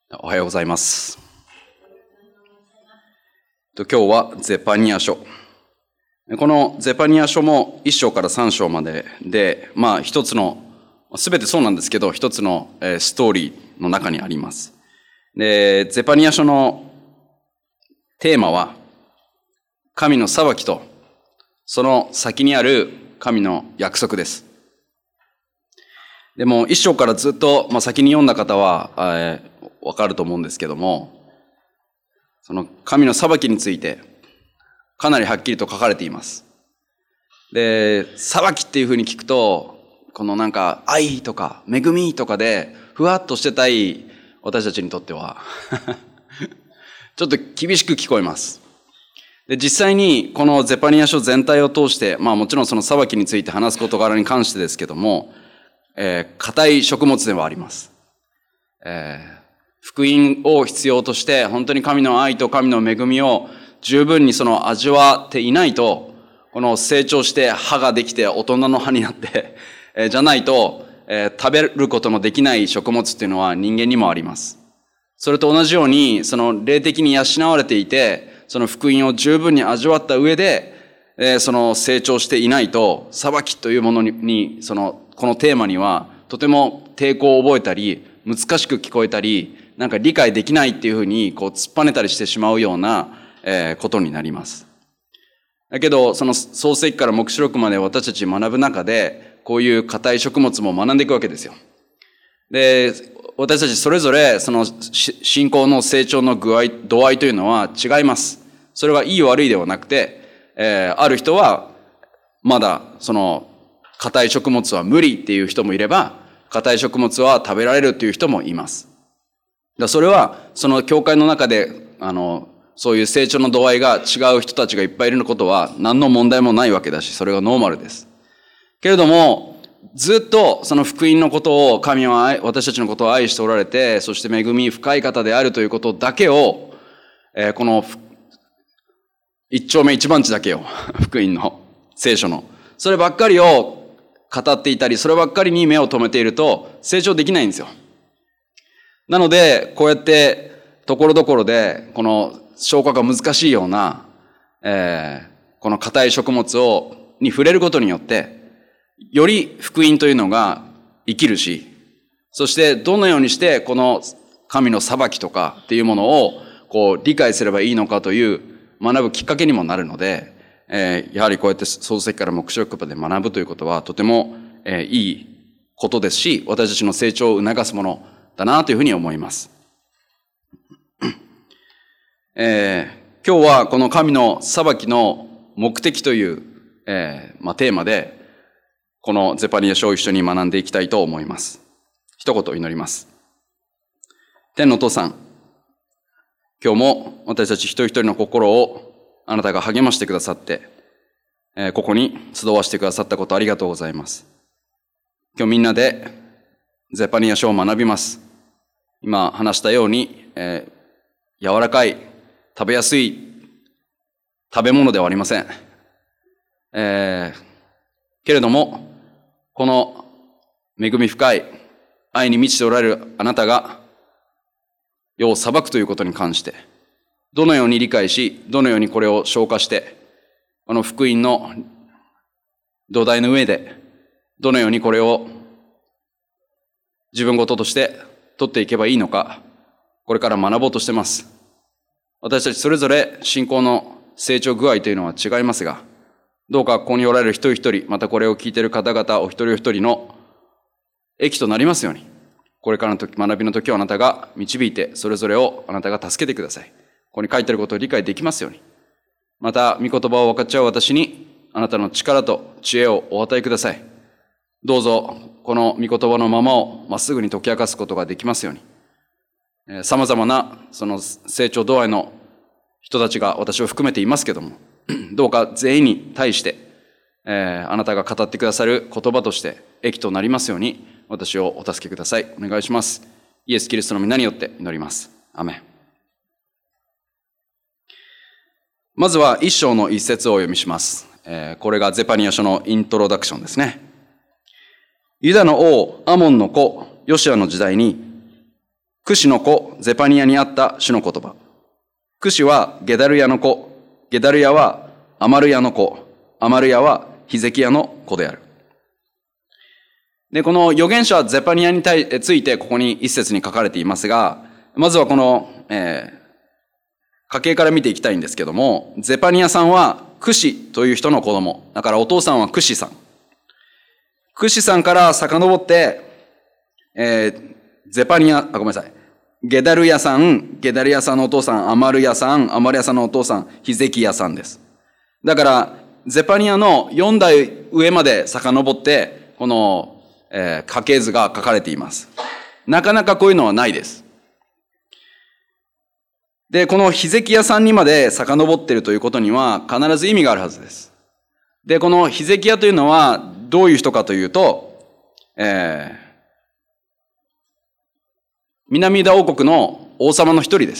おはようございます。今日はゼパニア書。このゼパニア書も1章から3章までで、一つの、すべてそうなんですけど、一つのストーリーの中にあります。で、ゼパニア書のテーマは、神の裁きと、その先にある神の約束です。でも、1章からずっと、先に読んだ方は、わかると思うんですけども、その神の裁きについてかなりはっきりと書かれています。で、裁きっていうふうに聞くと、この愛とか恵みとかでふわっとしてたい私たちにとってはちょっと厳しく聞こえます。で、実際にこのゼパニア書全体を通して、もちろんその裁きについて話す事柄に関してですけども、固い食物ではあります。福音を必要として本当に神の愛と神の恵みを十分に味わっていないと、この成長して歯ができて大人の歯になってじゃないと、食べることのできない食物っていうのは人間にもあります。それと同じように、霊的に養われていて、その福音を十分に味わった上で、成長していないと、裁きというものに、このテーマにはとても抵抗を覚えたり、難しく聞こえたり、理解できないっていうふうに突っぱねたりしてしまうような、ことになります。だけど、創世記から黙示録まで私たち学ぶ中で、こういう固い食物も学んでいくわけですよ。で、私たちそれぞれ信仰の成長の度合いというのは違います。それはいい悪いではなくて、ある人はまだ固い食物は無理っていう人もいれば、固い食物は食べられるっていう人もいます。それは、教会の中で、そういう成長の度合いが違う人たちがいっぱいいることは何の問題もないわけだし、それがノーマルです。けれども、ずっとその福音のことを、神は私たちのことを愛しておられて、そして恵み深い方であるということだけを、この一丁目一番地だけを、福音の聖書の、そればっかりを語っていたり、そればっかりに目を留めていると成長できないんですよ。なので、こうやって、ところどころで、この消化が難しいような、この固い食物に触れることによって、より福音というのが生きるし、そしてどのようにしてこの神の裁きとかっていうものを理解すればいいのかという学ぶきっかけにもなるので、やはりこうやって創世記から黙示録まで学ぶということはとても、いいことですし、私たちの成長を促すものだなというふうに思います。今日はこの神の裁きの目的という、テーマで、このゼパニア書を一緒に学んでいきたいと思います。一言祈ります。天のお父さん、今日も私たち一人一人の心をあなたが励ましてくださって、ここに集わしてくださったことありがとうございます。今日みんなでゼパニア書を学びます。今話したように、柔らかい、食べやすい食べ物ではありません。けれども、この恵み深い愛に満ちておられるあなたが世を裁くということに関して、どのように理解し、どのようにこれを消化して、この福音の土台の上で、どのようにこれを自分事として取っていけばいいのか、これから学ぼうとしています。私たちそれぞれ信仰の成長具合というのは違いますが、どうかここにおられる一人一人、またこれを聞いている方々お一人お一人の益となりますように、これからの学びの時をあなたが導いて、それぞれをあなたが助けてください。ここに書いてあることを理解できますように。また、御言葉を分かち合う私に、あなたの力と知恵をお与えください。どうぞ、この御言葉のままをまっすぐに解き明かすことができますように。様々なその成長度合いの人たちが私を含めていますけども、どうか全員に対して、あなたが語ってくださる言葉として益となりますように、私をお助けください。お願いします。イエス・キリストの皆によって祈ります。アメン。まずは一章の一節をお読みします。これがゼパニア書のイントロダクションですね。ユダの王アモンの子ヨシアの時代に、 クシの子、ゼパニアにあった主の言葉。クシはゲダルヤの子、ゲダルヤはアマルヤの子、アマルヤはヒゼキヤの子である。で、この預言者ゼパニアについてここに一節に書かれていますが、まずはこの、家系から見ていきたいんですけども、ゼパニアさんはクシという人の子供。だからお父さんはクシさん。クシさんから遡って、ゼパニア、ごめんなさい。ゲダルヤさん、ゲダルヤさんのお父さん、アマルヤさん、アマルヤさんのお父さん、ヒゼキヤさんです。だから、ゼパニアの4代上まで遡って、この、家系図が書かれています。なかなかこういうのはないです。で、このヒゼキヤさんにまで遡っているということには必ず意味があるはずです。で、このヒゼキヤというのはどういう人かというと、南ユダ王国の王様の一人です。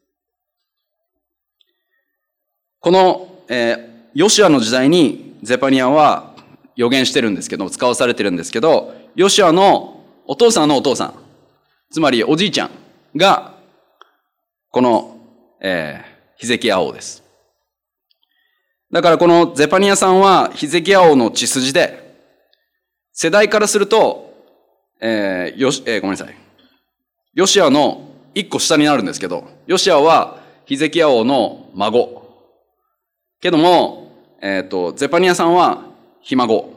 この、ヨシアの時代にゼパニアは預言してるんですけど、使わされてるんですけど、ヨシアのお父さんのお父さん、つまりおじいちゃんが、この、ヒゼキヤ王です。だからこのゼパニアさんはヒゼキヤ王の血筋で、世代からすると、ごめんなさい。ヨシアの一個下になるんですけど、ヨシアはヒゼキヤ王の孫。けども、ゼパニアさんはひ孫。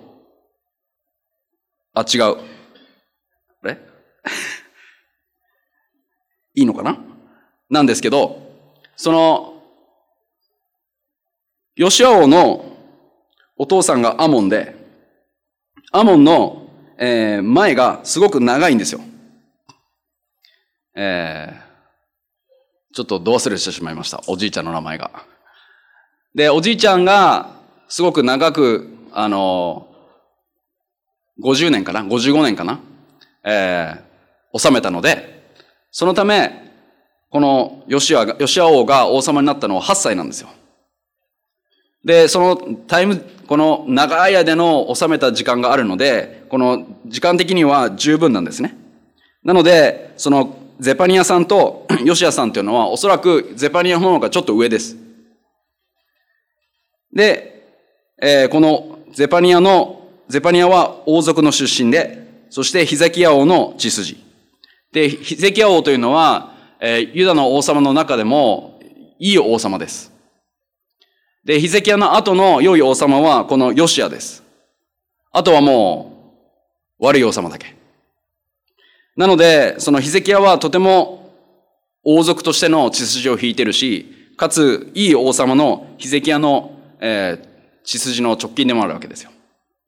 あ、違う。あれいいのかななんですけど、その、ヨシア王のお父さんがアモンで、アモンの、前がすごく長いんですよ。ちょっとど忘れしてしまいました。おじいちゃんの名前が。で、おじいちゃんがすごく長く、50年かな ?55 年かな治めたので、そのため、このヨシア王が王様になったのは8歳なんですよ。で、そのこの長い間の治めた時間があるので、この時間的には十分なんですね。なので、そのゼパニアさんとヨシアさんというのはおそらくゼパニアの方がちょっと上です。で、このゼパニアは王族の出身で、そしてヒゼキヤ王の血筋。で、ヒゼキヤ王というのは、ユダの王様の中でもいい王様です。で、ヒゼキヤの後の良い王様はこのヨシアです。あとはもう悪い王様だけ。なので、そのヒゼキヤはとても王族としての血筋を引いてるし、かついい王様のヒゼキヤの、血筋の直近でもあるわけですよ。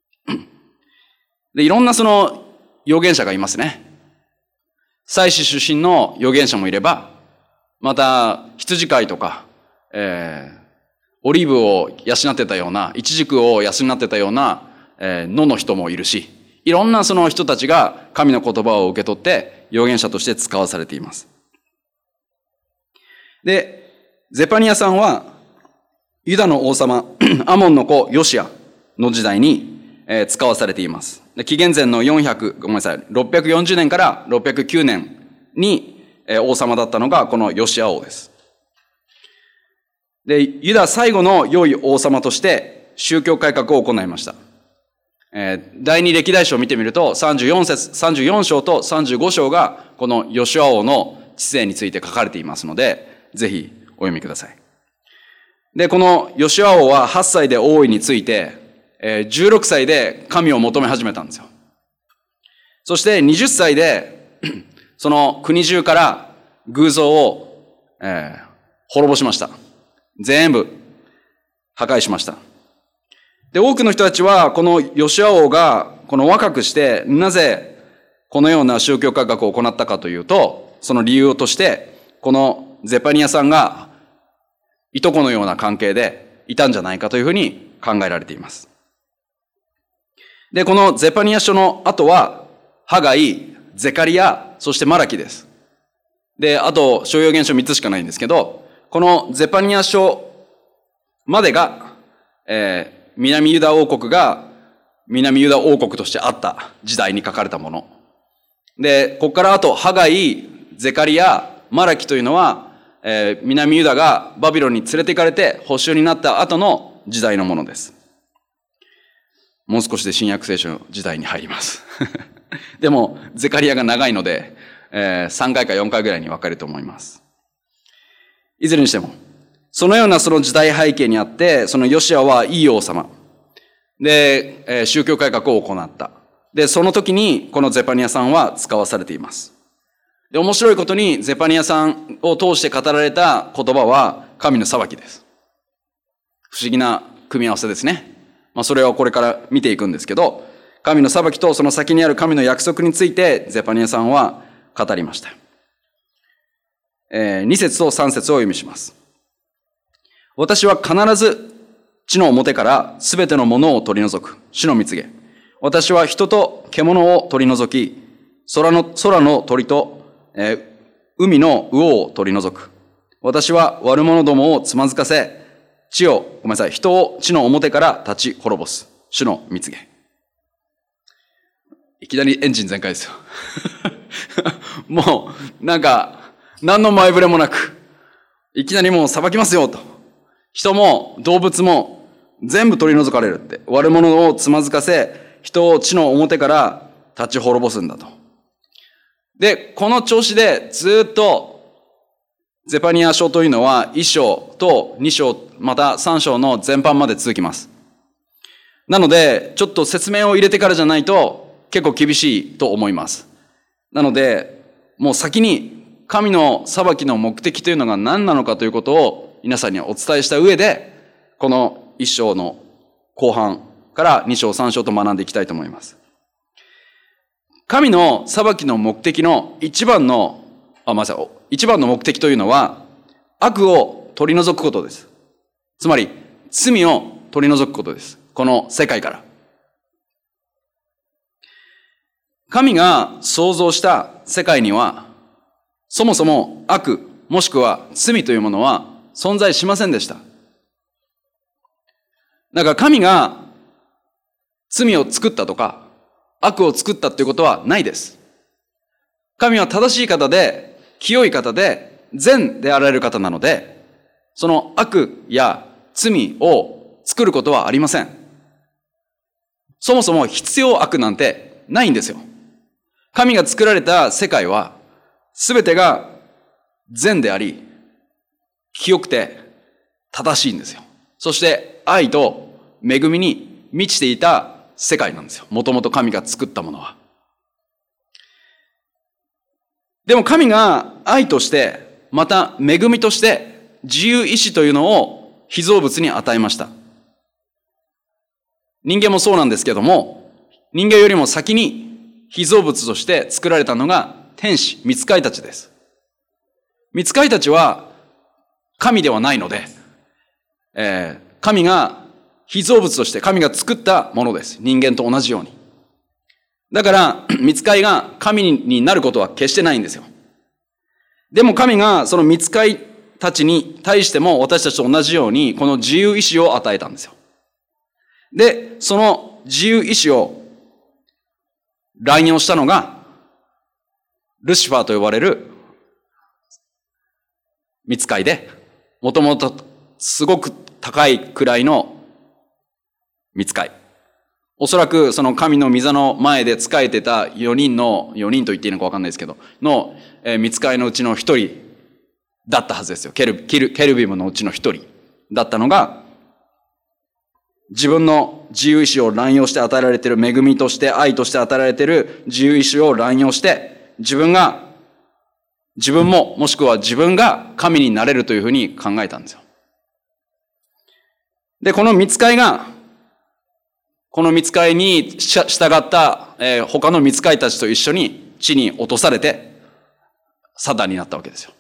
で、いろんなその預言者がいますね。祭司出身の預言者もいれば、また羊飼いとか、オリーブを養ってたような、イチジクを養ってたような、野の人もいるし、いろんなその人たちが神の言葉を受け取って預言者として使わされています。で、ゼパニアさんはユダの王様アモンの子ヨシアの時代に、使わされています。で、紀元前の640年から609年に、王様だったのがこのヨシア王です。で、ユダ最後の良い王様として宗教改革を行いました。第二歴代史を見てみると34章と35章がこのヨシュア王の治世について書かれていますので、ぜひお読みください。で、このヨシュア王は8歳で王位について、16歳で神を求め始めたんですよ。そして20歳でその国中から偶像を、滅ぼしました。全部破壊しました。で、多くの人たちは、このヨシュア王が、この若くして、なぜ、このような宗教改革を行ったかというと、その理由として、このゼパニアさんが、いとこのような関係でいたんじゃないかというふうに考えられています。で、このゼパニア書の後は、ハガイ、ゼカリア、そしてマラキです。で、あと、小預言書3つしかないんですけど、このゼパニア書までが、南ユダ王国が南ユダ王国としてあった時代に書かれたもの。で、ここからあと、ハガイ、 ゼカリヤ、マラキというのは、南ユダがバビロンに連れて行かれて捕囚になった後の時代のものです。もう少しで新約聖書の時代に入ります。でも、ゼカリヤが長いので、3回か4回ぐらいに分かれると思います。いずれにしても、そのようなその時代背景にあって、そのヨシアはいい王様。で、宗教改革を行った。で、その時にこのゼパニヤさんは使わされています。で、面白いことにゼパニヤさんを通して語られた言葉は神の裁きです。不思議な組み合わせですね。それをこれから見ていくんですけど、神の裁きとその先にある神の約束についてゼパニヤさんは語りました。2節と3節を読みします。私は必ず地の表からすべてのものを取り除く。主の蜜げ。私は人と獣を取り除き、空の鳥と、海の魚を取り除く。私は悪者どもをつまずかせ、人を地の表から立ち滅ぼす。主の蜜げ。いきなりエンジン全開ですよ。もう、何の前触れもなく、いきなりもう裁きますよと。人も動物も全部取り除かれるって。悪者をつまずかせ、人を地の表から立ち滅ぼすんだと。で、この調子でずっとゼパニヤ書というのは1章と2章、また3章の全般まで続きます。なので、ちょっと説明を入れてからじゃないと結構厳しいと思います。なので、もう先に神の裁きの目的というのが何なのかということを皆さんにお伝えした上で、この1章の後半から2章3章と学んでいきたいと思います。神の裁きの目的の一番の目的というのは、悪を取り除くことです。つまり、罪を取り除くことです。この世界から。神が創造した世界には、そもそも悪、もしくは罪というものは存在しませんでした。だから神が罪を作ったとか、悪を作ったっていうことはないです。神は正しい方で、清い方で、善であられる方なので、その悪や罪を作ることはありません。そもそも必要悪なんてないんですよ。神が作られた世界は、すべてが善であり、清くて正しいんですよ。そして愛と恵みに満ちていた世界なんですよ。もともと神が作ったものは。でも神が愛として、また恵みとして自由意志というのを被造物に与えました。人間もそうなんですけども、人間よりも先に被造物として作られたのが天使、御使いたちです。御使いたちは神ではないので、神が被造物として神が作ったものです。人間と同じように。だから、御使いが神になることは決してないんですよ。でも神がその御使いたちに対しても私たちと同じようにこの自由意志を与えたんですよ。で、その自由意志を乱用したのが、ルシファーと呼ばれる御使いで、もともとすごく高い位の御使い。おそらくその神の御座の前で仕えてた4人と言っていいのか分かんないですけど、の御使いのうちの1人だったはずですよ。ケルビムのうちの1人だったのが、自分の自由意志を乱用して与えられている恵みとして愛として与えられている自由意志を乱用して、自分ももしくは自分が神になれるというふうに考えたんですよ。で、この御使いに従った、他の御使いたちと一緒に地に落とされて、サタンになったわけですよ。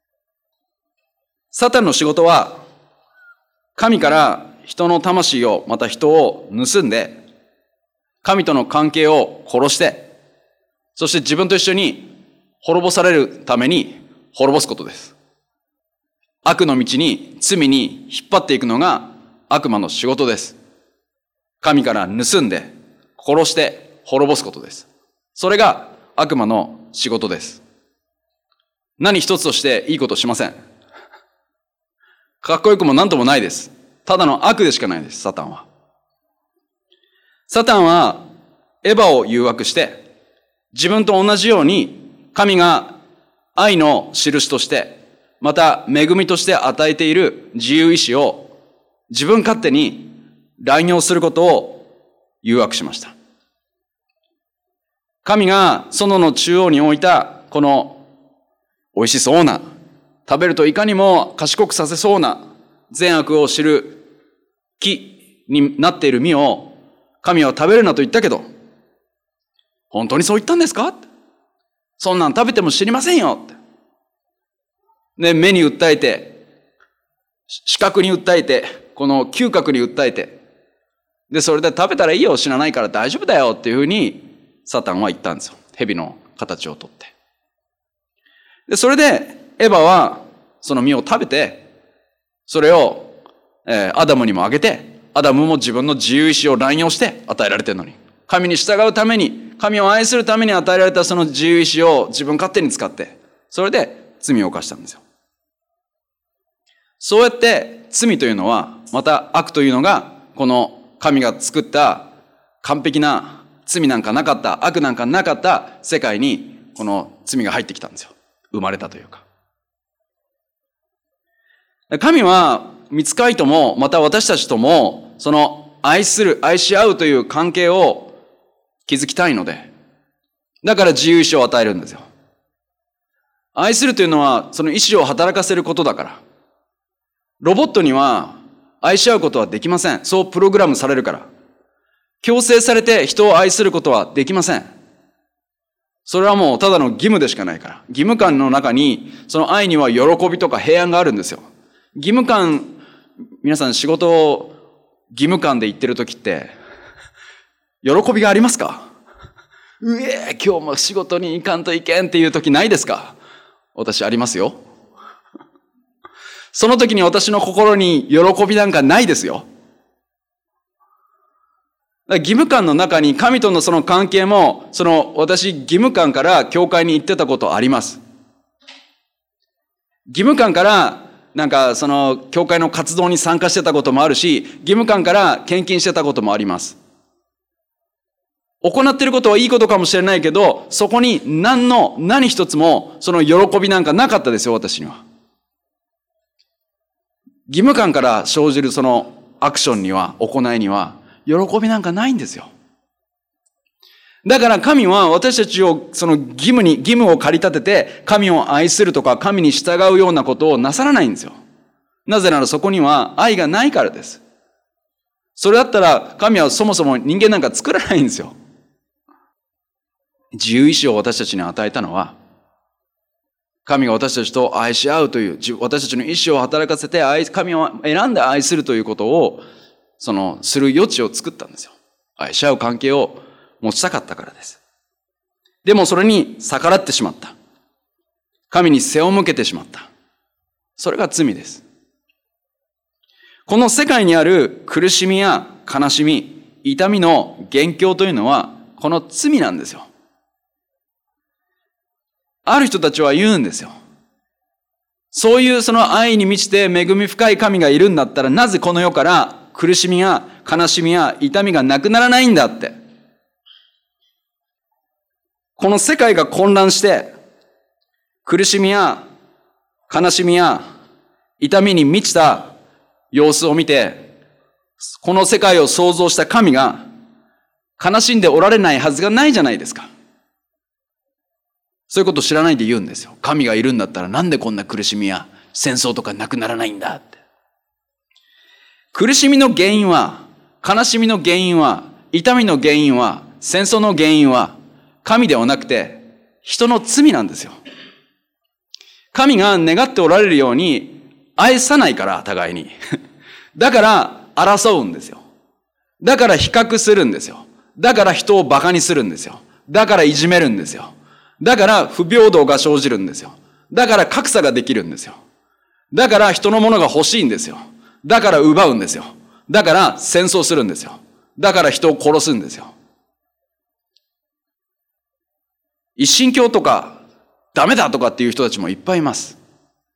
サタンの仕事は、神から人の魂を、また人を盗んで、神との関係を殺して、そして自分と一緒に滅ぼされるために滅ぼすことです。悪の道に、罪に引っ張っていくのが悪魔の仕事です。神から盗んで、殺して滅ぼすことです。それが悪魔の仕事です。 何一つとしていいことしません。かっこよくもなんともないです。ただの悪でしかないです、サタンは。サタンはエヴァを誘惑して、自分と同じように神が愛の印として、また恵みとして与えている自由意志を自分勝手に乱用することを誘惑しました。神が園の中央に置いたこの美味しそうな、食べるといかにも賢くさせそうな善悪を知る木になっている実を神は食べるなと言ったけど、本当にそう言ったんですか？そんなん食べても知りませんよ。で、目に訴えて、視覚に訴えて、この嗅覚に訴えて、で、それで食べたらいいよ、死なないから大丈夫だよっていうふうにサタンは言ったんですよ。蛇の形をとって。で、それでエヴァはその実を食べて、それを、アダムにもあげて、アダムも自分の自由意志を乱用して与えられてるのに、神に従うために、神を愛するために与えられたその自由意志を自分勝手に使って、それで罪を犯したんですよ。そうやって罪というのは、また悪というのが、この神が作った完璧な罪なんかなかった、悪なんかなかった世界に、この罪が入ってきたんですよ。生まれたというか。神は、御使いとも、また私たちとも、その愛する、愛し合うという関係を築きたいので、だから自由意志を与えるんですよ。愛するというのは、その意志を働かせることだから。ロボットには愛し合うことはできません。そうプログラムされるから。強制されて人を愛することはできません。それはもうただの義務でしかないから。義務感の中に、その愛には喜びとか平安があるんですよ。義務感、皆さん仕事を義務感で言ってるときって、喜びがありますか？今日も仕事に行かんといけんっていうときないですか？私ありますよ。その時に私の心に喜びなんかないですよ。義務感の中に神とのその関係も、その私義務感から教会に行ってたことあります。義務感からなんかその教会の活動に参加してたこともあるし、義務感から献金してたこともあります。行っていることはいいことかもしれないけど、そこに何一つもその喜びなんかなかったですよ、私には。義務感から生じるそのアクションには、行いには、喜びなんかないんですよ。だから神は私たちをその義務を駆り立てて、神を愛するとか神に従うようなことをなさらないんですよ。なぜならそこには愛がないからです。それだったら神はそもそも人間なんか作らないんですよ。自由意志を私たちに与えたのは、神が私たちと愛し合うという、私たちの意志を働かせて神を選んで愛するということを、する余地を作ったんですよ。愛し合う関係を持ちたかったからです。でもそれに逆らってしまった。神に背を向けてしまった。それが罪です。この世界にある苦しみや悲しみ、痛みの元凶というのは、この罪なんですよ。ある人たちは言うんですよ。そういうその愛に満ちて恵み深い神がいるんだったら、なぜこの世から苦しみや悲しみや痛みがなくならないんだって。この世界が混乱して、苦しみや悲しみや痛みに満ちた様子を見て、この世界を創造した神が悲しんでおられないはずがないじゃないですか。そういうことを知らないで言うんですよ。神がいるんだったらなんでこんな苦しみや戦争とかなくならないんだって。苦しみの原因は、悲しみの原因は、痛みの原因は、戦争の原因は、神ではなくて人の罪なんですよ。神が願っておられるように愛さないから、互いに。だから争うんですよ。だから比較するんですよ。だから人をバカにするんですよ。だからいじめるんですよ。だから不平等が生じるんですよ。だから格差ができるんですよ。だから人のものが欲しいんですよ。だから奪うんですよ。だから戦争するんですよ。だから人を殺すんですよ。一神教とかダメだとかっていう人たちもいっぱいいます。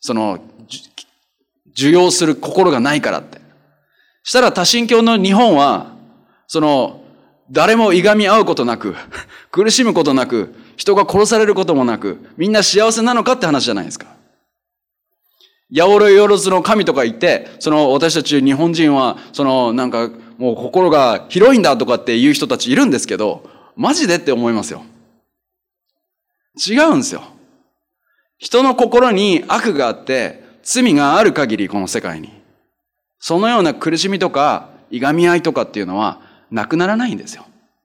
受容する心がないからって。したら多神教の日本は、誰もいがみ合うことなく、苦しむことなく、人が殺されることもなく、みんな幸せなのかって話じゃないですか。八百万の神とか言って、私たち日本人は、もう心が広いんだとかっていう人たちいるんですけど、マジでって思いますよ。違うんですよ。人の心に悪があって、罪がある限りこの世界に、そのような苦しみとか、いがみ合いとかっていうのは、なくならないんですよ。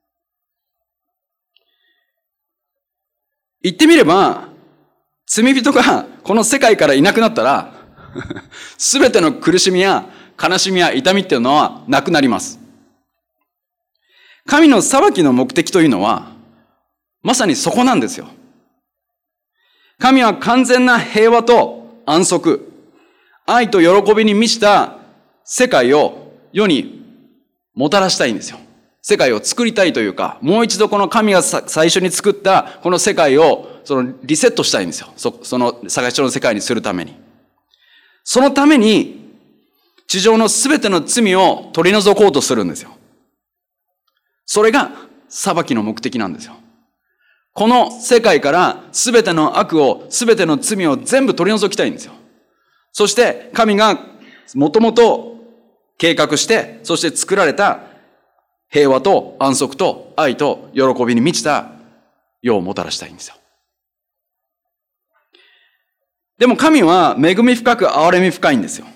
言ってみれば、罪人がこの世界からいなくなったら、すべての苦しみや悲しみや痛みっていうのはなくなります。神の裁きの目的というのは、まさにそこなんですよ。神は完全な平和と安息、愛と喜びに満ちた世界を世にもたらしたいんですよ。世界を作りたいというか、もう一度この神が最初に作ったこの世界をリセットしたいんですよ。その最初の世界にするために。そのために地上のすべての罪を取り除こうとするんですよ。それが裁きの目的なんですよ。この世界からすべての悪を、すべての罪を全部取り除きたいんですよ。そして神がもともと計画して、そして作られた平和と安息と愛と喜びに満ちた世をもたらしたいんですよ。でも神は恵み深く憐れみ深いんですよ。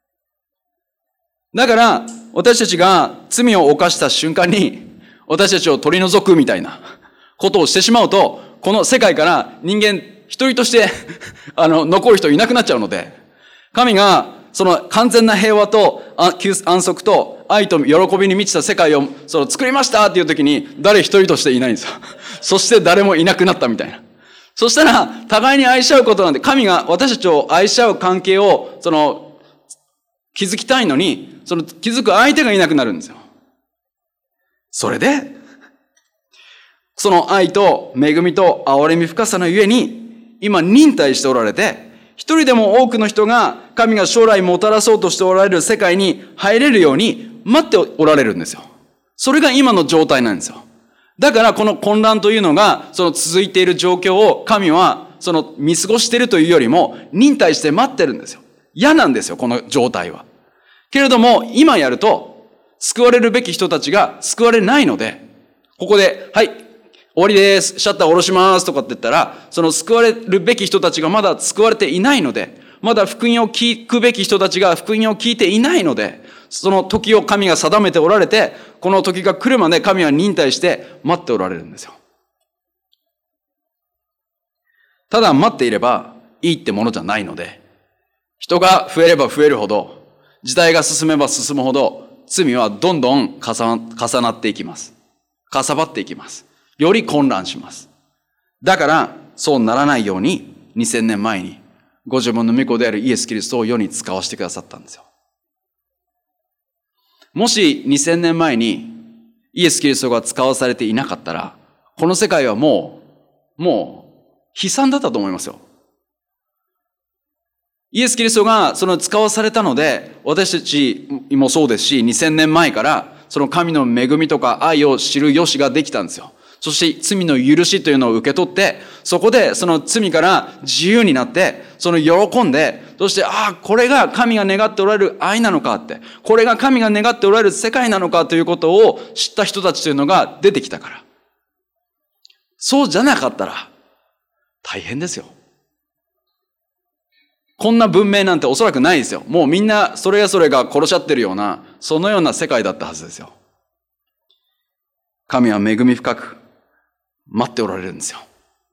だから私たちが罪を犯した瞬間に私たちを取り除くみたいなことをしてしまうと、この世界から人間一人として残る人いなくなっちゃうので、神がその完全な平和と安息と愛と喜びに満ちた世界を作りましたっていう時に誰一人としていないんですよ。そして誰もいなくなったみたいな。そしたら互いに愛し合うことなんで、神が私たちを愛し合う関係を築きたいのに、気づく相手がいなくなるんですよ。それでその愛と恵みと憐れみ深さのゆえに今忍耐しておられて、一人でも多くの人が神が将来もたらそうとしておられる世界に入れるように待っておられるんですよ。それが今の状態なんですよ。だからこの混乱というのが続いている状況を神は見過ごしているというよりも忍耐して待ってるんですよ。嫌なんですよ、この状態は。けれども今やると救われるべき人たちが救われないので、ここではい終わりです、シャッター下ろしますとかって言ったら、救われるべき人たちがまだ救われていないので、まだ福音を聞くべき人たちが福音を聞いていないので、その時を神が定めておられて、この時が来るまで神は忍耐して待っておられるんですよ。ただ待っていればいいってものじゃないので、人が増えれば増えるほど、時代が進めば進むほど、罪はどんどん重なっていきます。かさばっていきます。より混乱します。だからそうならないように2000年前にご自分の御子であるイエス・キリストを世に使わせてくださったんですよ。もし2000年前にイエス・キリストが使わされていなかったら、この世界はもう悲惨だったと思いますよ。イエス・キリストが使わされたので、私たちもそうですし、2000年前から神の恵みとか愛を知る良しができたんですよ。そして罪の許しというのを受け取って、そこでその罪から自由になって、喜んで、そして、これが神が願っておられる愛なのかって、これが神が願っておられる世界なのかということを知った人たちというのが出てきたから。そうじゃなかったら、大変ですよ。こんな文明なんておそらくないですよ。もうみんなそれぞれが殺し合ってるような、そのような世界だったはずですよ。神は恵み深く待っておられるんですよ。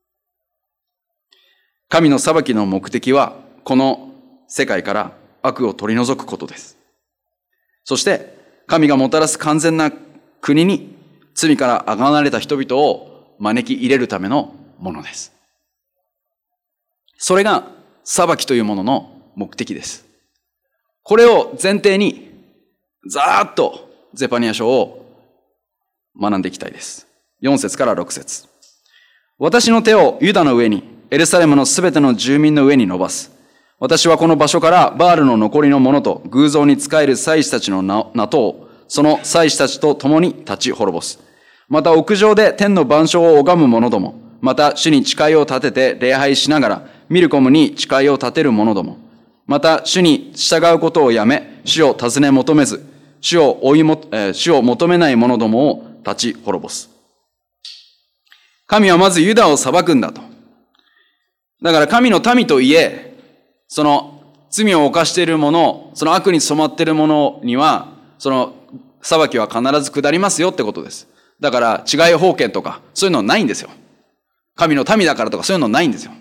神の裁きの目的は、この世界から悪を取り除くことです。そして、神がもたらす完全な国に罪からあがなれた人々を招き入れるためのものです。それが裁きというものの目的です。これを前提に、ざーっとゼパニヤ書を学んでいきたいです。4節から6節。私の手をユダの上に、 エルサレムのすべての住民の上に伸ばす。私はこの場所からバールの残りの者と偶像に仕える祭司たちの名とを、その祭司たちと共に立ち滅ぼす。また屋上で天の万象を拝む者ども、また主に誓いを立てて礼拝しながら、ミルコムに誓いを立てる者ども、また主に従うことをやめ、主を尋ね求めず、主を求めない者どもを立ち滅ぼす。神はまずユダを裁くんだと。だから神の民といえ、その罪を犯している者、その悪に染まっている者には、その裁きは必ず下りますよってことです。だから違い封建とかそういうのないんですよ。神の民だからとかそういうのないんですよ。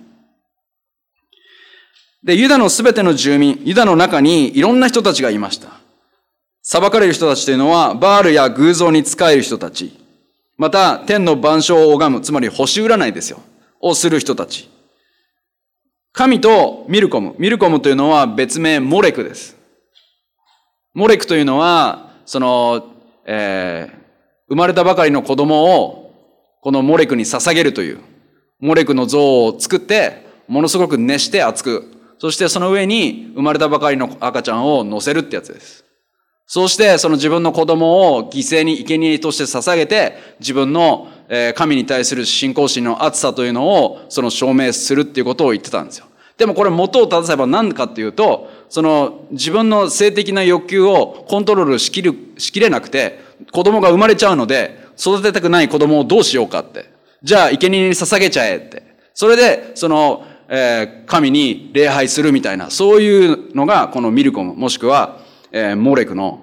で、ユダのすべての住民、ユダの中にいろんな人たちがいました。裁かれる人たちというのは、バールや偶像に仕える人たち、また天の万象を拝む、つまり星占いですよ、をする人たち。神とミルコムというのは別名モレクです。モレクというのは、生まれたばかりの子供をこのモレクに捧げるという、モレクの像を作って、ものすごく熱して熱く、そしてその上に生まれたばかりの赤ちゃんを乗せるってやつです。そうしてその自分の子供を犠牲に生贄として捧げて、自分の神に対する信仰心の厚さというのをその証明するっていうことを言ってたんですよ。でもこれ元を正せば何かっていうと、その自分の性的な欲求をコントロールしきれなくて、子供が生まれちゃうので、育てたくない子供をどうしようかって。じゃあ生贄に捧げちゃえって。それで神に礼拝するみたいな、そういうのがこのミルコム、もしくはモレクの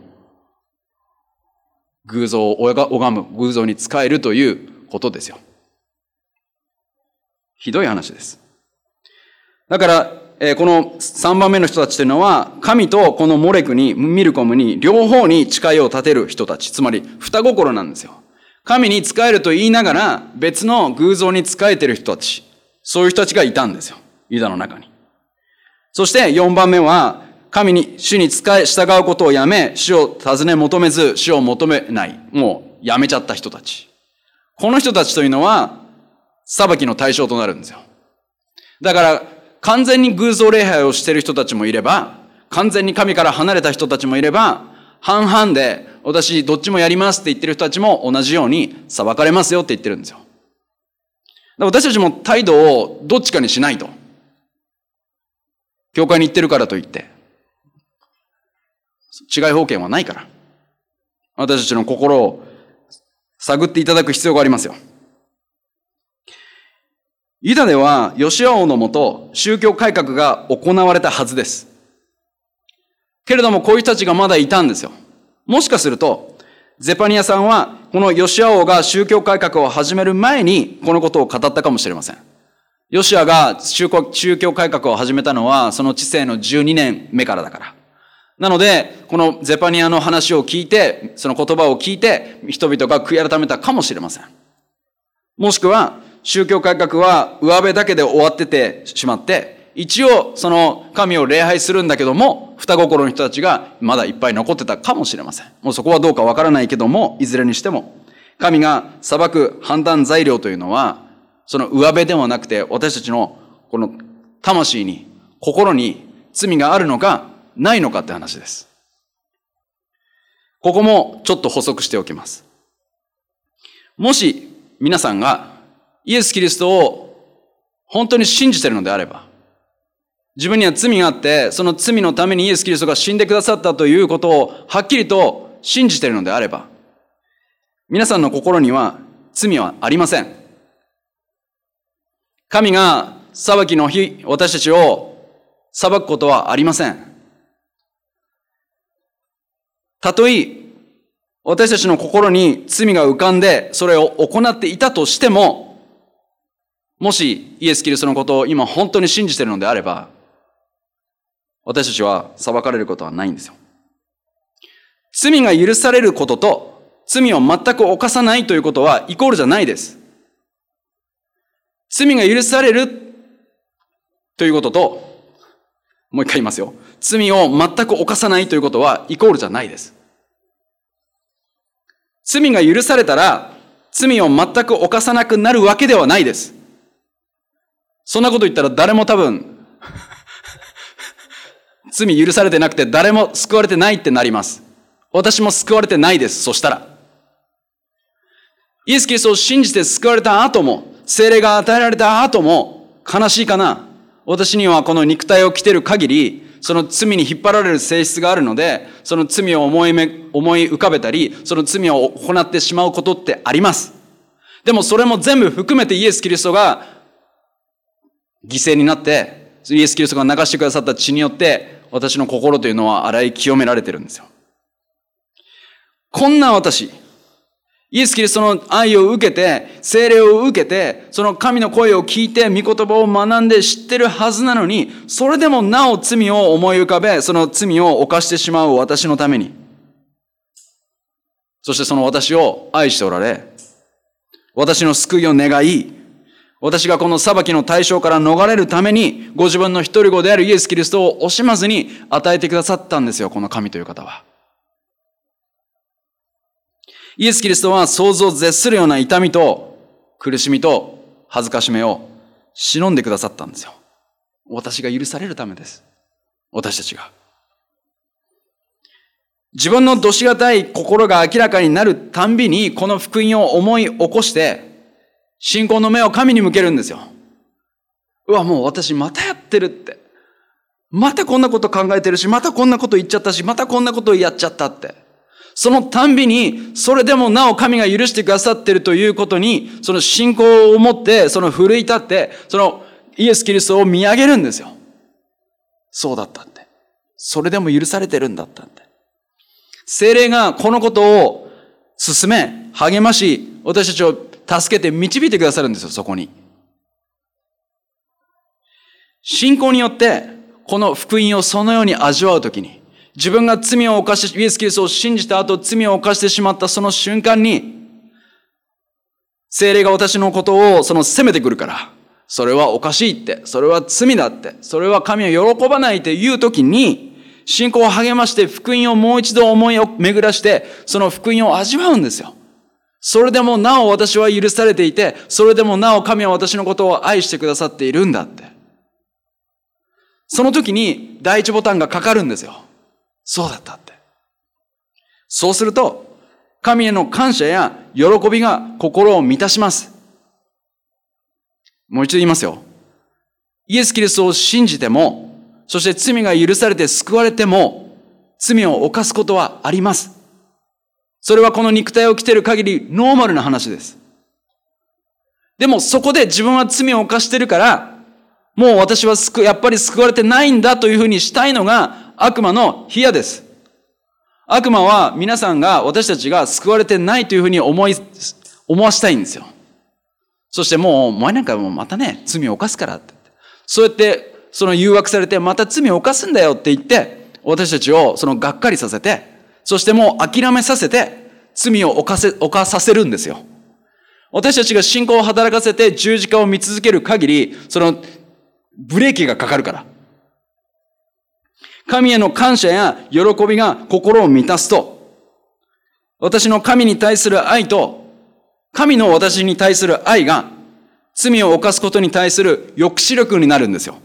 偶像を拝む、偶像に仕えるということですよ。ひどい話です。だから、この3番目の人たちというのは、神とこのモレクに、ミルコムに、両方に誓いを立てる人たち、つまり二心なんですよ。神に仕えると言いながら、別の偶像に仕えている人たち、そういう人たちがいたんですよ。ユダの中に。そして4番目は、主に従うことをやめ、主を尋ね求めず、主を求めない。もうやめちゃった人たち。この人たちというのは、裁きの対象となるんですよ。だから、完全に偶像礼拝をしている人たちもいれば、完全に神から離れた人たちもいれば、半々で、私どっちもやりますって言ってる人たちも同じように裁かれますよって言ってるんですよ。私たちも態度をどっちかにしないと。教会に行ってるからといって、違い封建はないから。私たちの心を探っていただく必要がありますよ。ユダではヨシア王のもと宗教改革が行われたはずです。けれどもこういう人たちがまだいたんですよ。もしかするとゼパニヤさんはこのヨシア王が宗教改革を始める前にこのことを語ったかもしれません。ヨシアが宗教改革を始めたのはその治世の12年目からだから。なのでこのゼパニヤの話を聞いて、その言葉を聞いて人々が悔い改めたかもしれません。もしくは宗教改革は上辺だけで終わっててしまって、一応その神を礼拝するんだけども、二心の人たちがまだいっぱい残ってたかもしれません。もうそこはどうかわからないけども、いずれにしても、神が裁く判断材料というのは、その上辺ではなくて、私たちのこの魂に、心に罪があるのか、ないのかって話です。ここもちょっと補足しておきます。もし皆さんがイエス・キリストを本当に信じているのであれば、自分には罪があって、その罪のためにイエス・キリストが死んでくださったということをはっきりと信じているのであれば、皆さんの心には罪はありません。神が裁きの日、私たちを裁くことはありません。たとえ私たちの心に罪が浮かんでそれを行っていたとしても、もしイエス・キリストのことを今本当に信じているのであれば、私たちは裁かれることはないんですよ。罪が許されることと罪を全く犯さないということはイコールじゃないです。罪が許されるということと、もう一回言いますよ。罪を全く犯さないということはイコールじゃないです。罪が許されたら罪を全く犯さなくなるわけではないです。 そんなこと言ったら誰も多分、罪許されてなくて誰も救われてないってなります。私も救われてないです。そしたら。イエス・キリストを信じて救われた後も、聖霊が与えられた後も、悲しいかな。私にはこの肉体を着ている限り、その罪に引っ張られる性質があるので、その罪を思い浮かべたり、その罪を行ってしまうことってあります。でもそれも全部含めてイエス・キリストが犠牲になって、イエス・キリストが流してくださった血によって、私の心というのは洗い清められてるんですよ。こんな私、イエス・キリストの愛を受けて、聖霊を受けて、その神の声を聞いて、御言葉を学んで知ってるはずなのに、それでもなお罪を思い浮かべ、その罪を犯してしまう私のために、そしてその私を愛しておられ、私の救いを願い、私がこの裁きの対象から逃れるために、ご自分の一人子であるイエス・キリストを惜しまずに与えてくださったんですよ、この神という方は。イエス・キリストは想像を絶するような痛みと苦しみと恥ずかしめを忍んでくださったんですよ。私が許されるためです。私たちが。自分のどしがたい心が明らかになるたんびに、この福音を思い起こして、信仰の目を神に向けるんですよ。うわ、もう私またやってるって。またこんなこと考えてるし、またこんなこと言っちゃったし、またこんなことやっちゃったって。そのたんびに、それでもなお神が許してくださっているということに、その信仰を持って、その奮い立って、そのイエス・キリストを見上げるんですよ。そうだったって。それでも許されてるんだったって。聖霊がこのことを進め、励まし、私たちを助けて導いてくださるんですよ、そこに。信仰によって、この福音をそのように味わうときに、自分が罪を犯して、イエス・キリストを信じた後、罪を犯してしまったその瞬間に、聖霊が私のことを責めてくるから、それはおかしいって、それは罪だって、それは神を喜ばないっていうときに、信仰を励まして福音をもう一度思いを巡らして、その福音を味わうんですよ。それでもなお私は許されていて、それでもなお神は私のことを愛してくださっているんだって。その時に第一ボタンがかかるんですよ。そうだったって。そうすると、神への感謝や喜びが心を満たします。もう一度言いますよ。イエス・キリストを信じても、そして罪が許されて救われても、罪を犯すことはあります。それはこの肉体を着ている限りノーマルな話です。でもそこで自分は罪を犯してるから、もう私はやっぱり救われてないんだというふうにしたいのが悪魔の冷やです。悪魔は皆さんが、私たちが救われてないというふうに思わしたいんですよ。そしてもう、お前なんかもうまたね、罪を犯すからって。そうやって、その誘惑されて、また罪を犯すんだよって言って、私たちをがっかりさせて、そしてもう諦めさせて、罪を犯させるんですよ。私たちが信仰を働かせて十字架を見続ける限り、ブレーキがかかるから。神への感謝や喜びが心を満たすと、私の神に対する愛と、神の私に対する愛が、罪を犯すことに対する抑止力になるんですよ。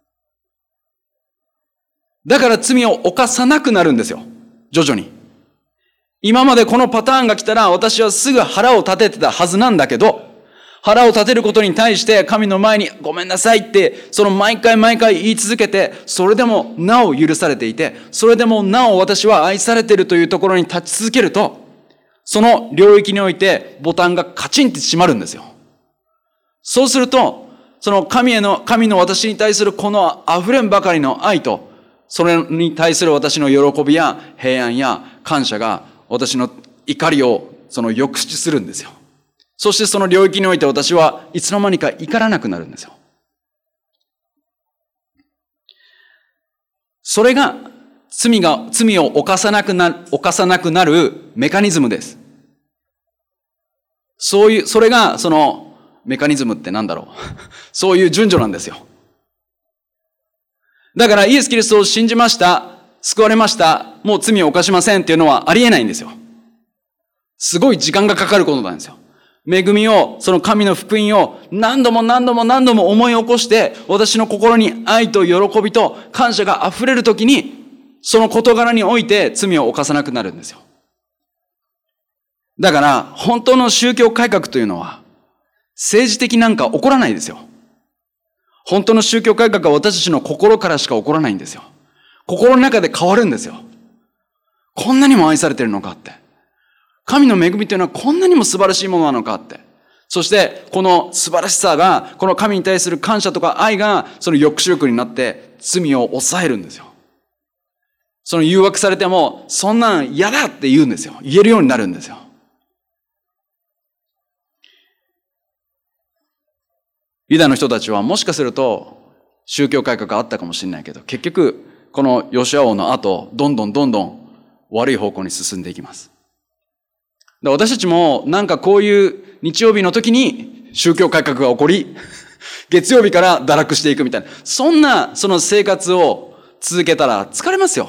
だから罪を犯さなくなるんですよ。徐々に。今までこのパターンが来たら、私はすぐ腹を立ててたはずなんだけど、腹を立てることに対して神の前にごめんなさいって、毎回言い続けて、それでもなお許されていて、それでもなお私は愛されているというところに立ち続けると、その領域においてボタンがカチンって閉まるんですよ。そうすると、神の私に対するこの溢れんばかりの愛と、それに対する私の喜びや平安や感謝が私の怒りを抑止するんですよ。そしてその領域において私はいつの間にか怒らなくなるんですよ。それが罪を犯さなくなるメカニズムです。それがメカニズムってなんだろう。そういう順序なんですよ。だからイエス・キリストを信じました、救われました、もう罪を犯しませんっていうのはありえないんですよ。すごい時間がかかることなんですよ。 恵みを、その神の福音を何度も何度も何度も思い起こして、私の心に愛と喜びと感謝が溢れるときに、その事柄において罪を犯さなくなるんですよ。だから、本当の宗教改革というのは、政治的なんか起こらないですよ。本当の宗教改革は私たちの心からしか起こらないんですよ。心の中で変わるんですよ。こんなにも愛されてるのかって。神の恵みというのはこんなにも素晴らしいものなのかって。そして、この素晴らしさが、この神に対する感謝とか愛が、その抑止力になって罪を抑えるんですよ。その誘惑されても、そんなん嫌だって言うんですよ。言えるようになるんですよ。ユダの人たちはもしかすると宗教改革があったかもしれないけど、結局、このヨシュア王の後、どんどん悪い方向に進んでいきます。で、私たちもなんかこういう日曜日の時に宗教改革が起こり、月曜日から堕落していくみたいな、そんなその生活を続けたら疲れますよ。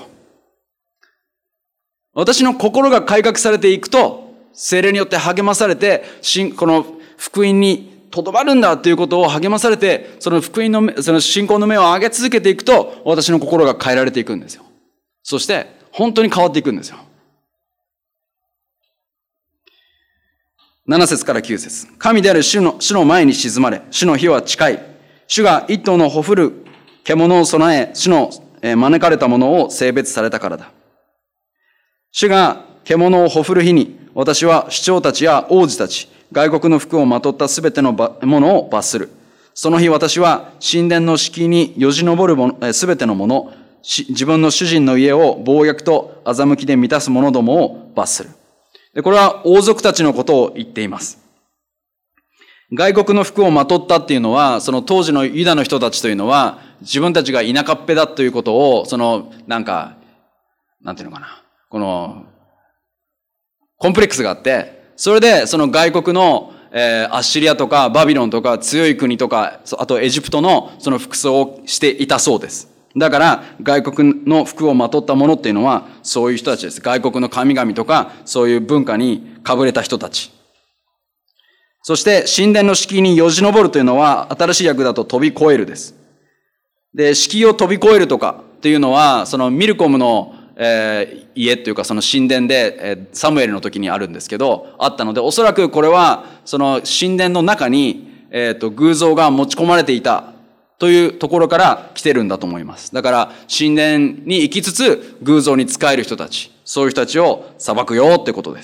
私の心が改革されていくと、聖霊によって励まされて、この福音にとどまるんだということを励まされて、その福音の、その信仰の目を上げ続けていくと、私の心が変えられていくんですよ。そして、本当に変わっていくんですよ。7節から9節。神である主の前に静まれ、主の日は近い。主が一頭のほふる獣を備え、主の招かれたものを性別されたからだ。主が獣をほふる日に、私は首長たちや王子たち、外国の服をまとったすべてのものを罰する。その日私は神殿の敷居によじ登るすべてのもの、自分の主人の家を暴虐と欺きで満たす者どもを罰する。で、これは王族たちのことを言っています。外国の服をまとったっていうのは、その当時のユダの人たちというのは、自分たちが田舎っぺだということを、なんていうのかな。コンプレックスがあって、それでその外国の、アッシリアとかバビロンとか強い国とか、あとエジプトのその服装をしていたそうです。だから外国の服をまとったものっていうのはそういう人たちです。外国の神々とかそういう文化にかぶれた人たち。そして神殿の敷居によじ登るというのは新しい訳だと飛び越えるです。で、敷居を飛び越えるとかっていうのはそのミルコムの家というかその神殿でサムエルの時にあるんですけど、あったのでおそらくこれはその神殿の中に偶像が持ち込まれていたというところから来てるんだと思います。だから神殿に行きつつ偶像に仕える人たち、そういう人たちを裁くよってことです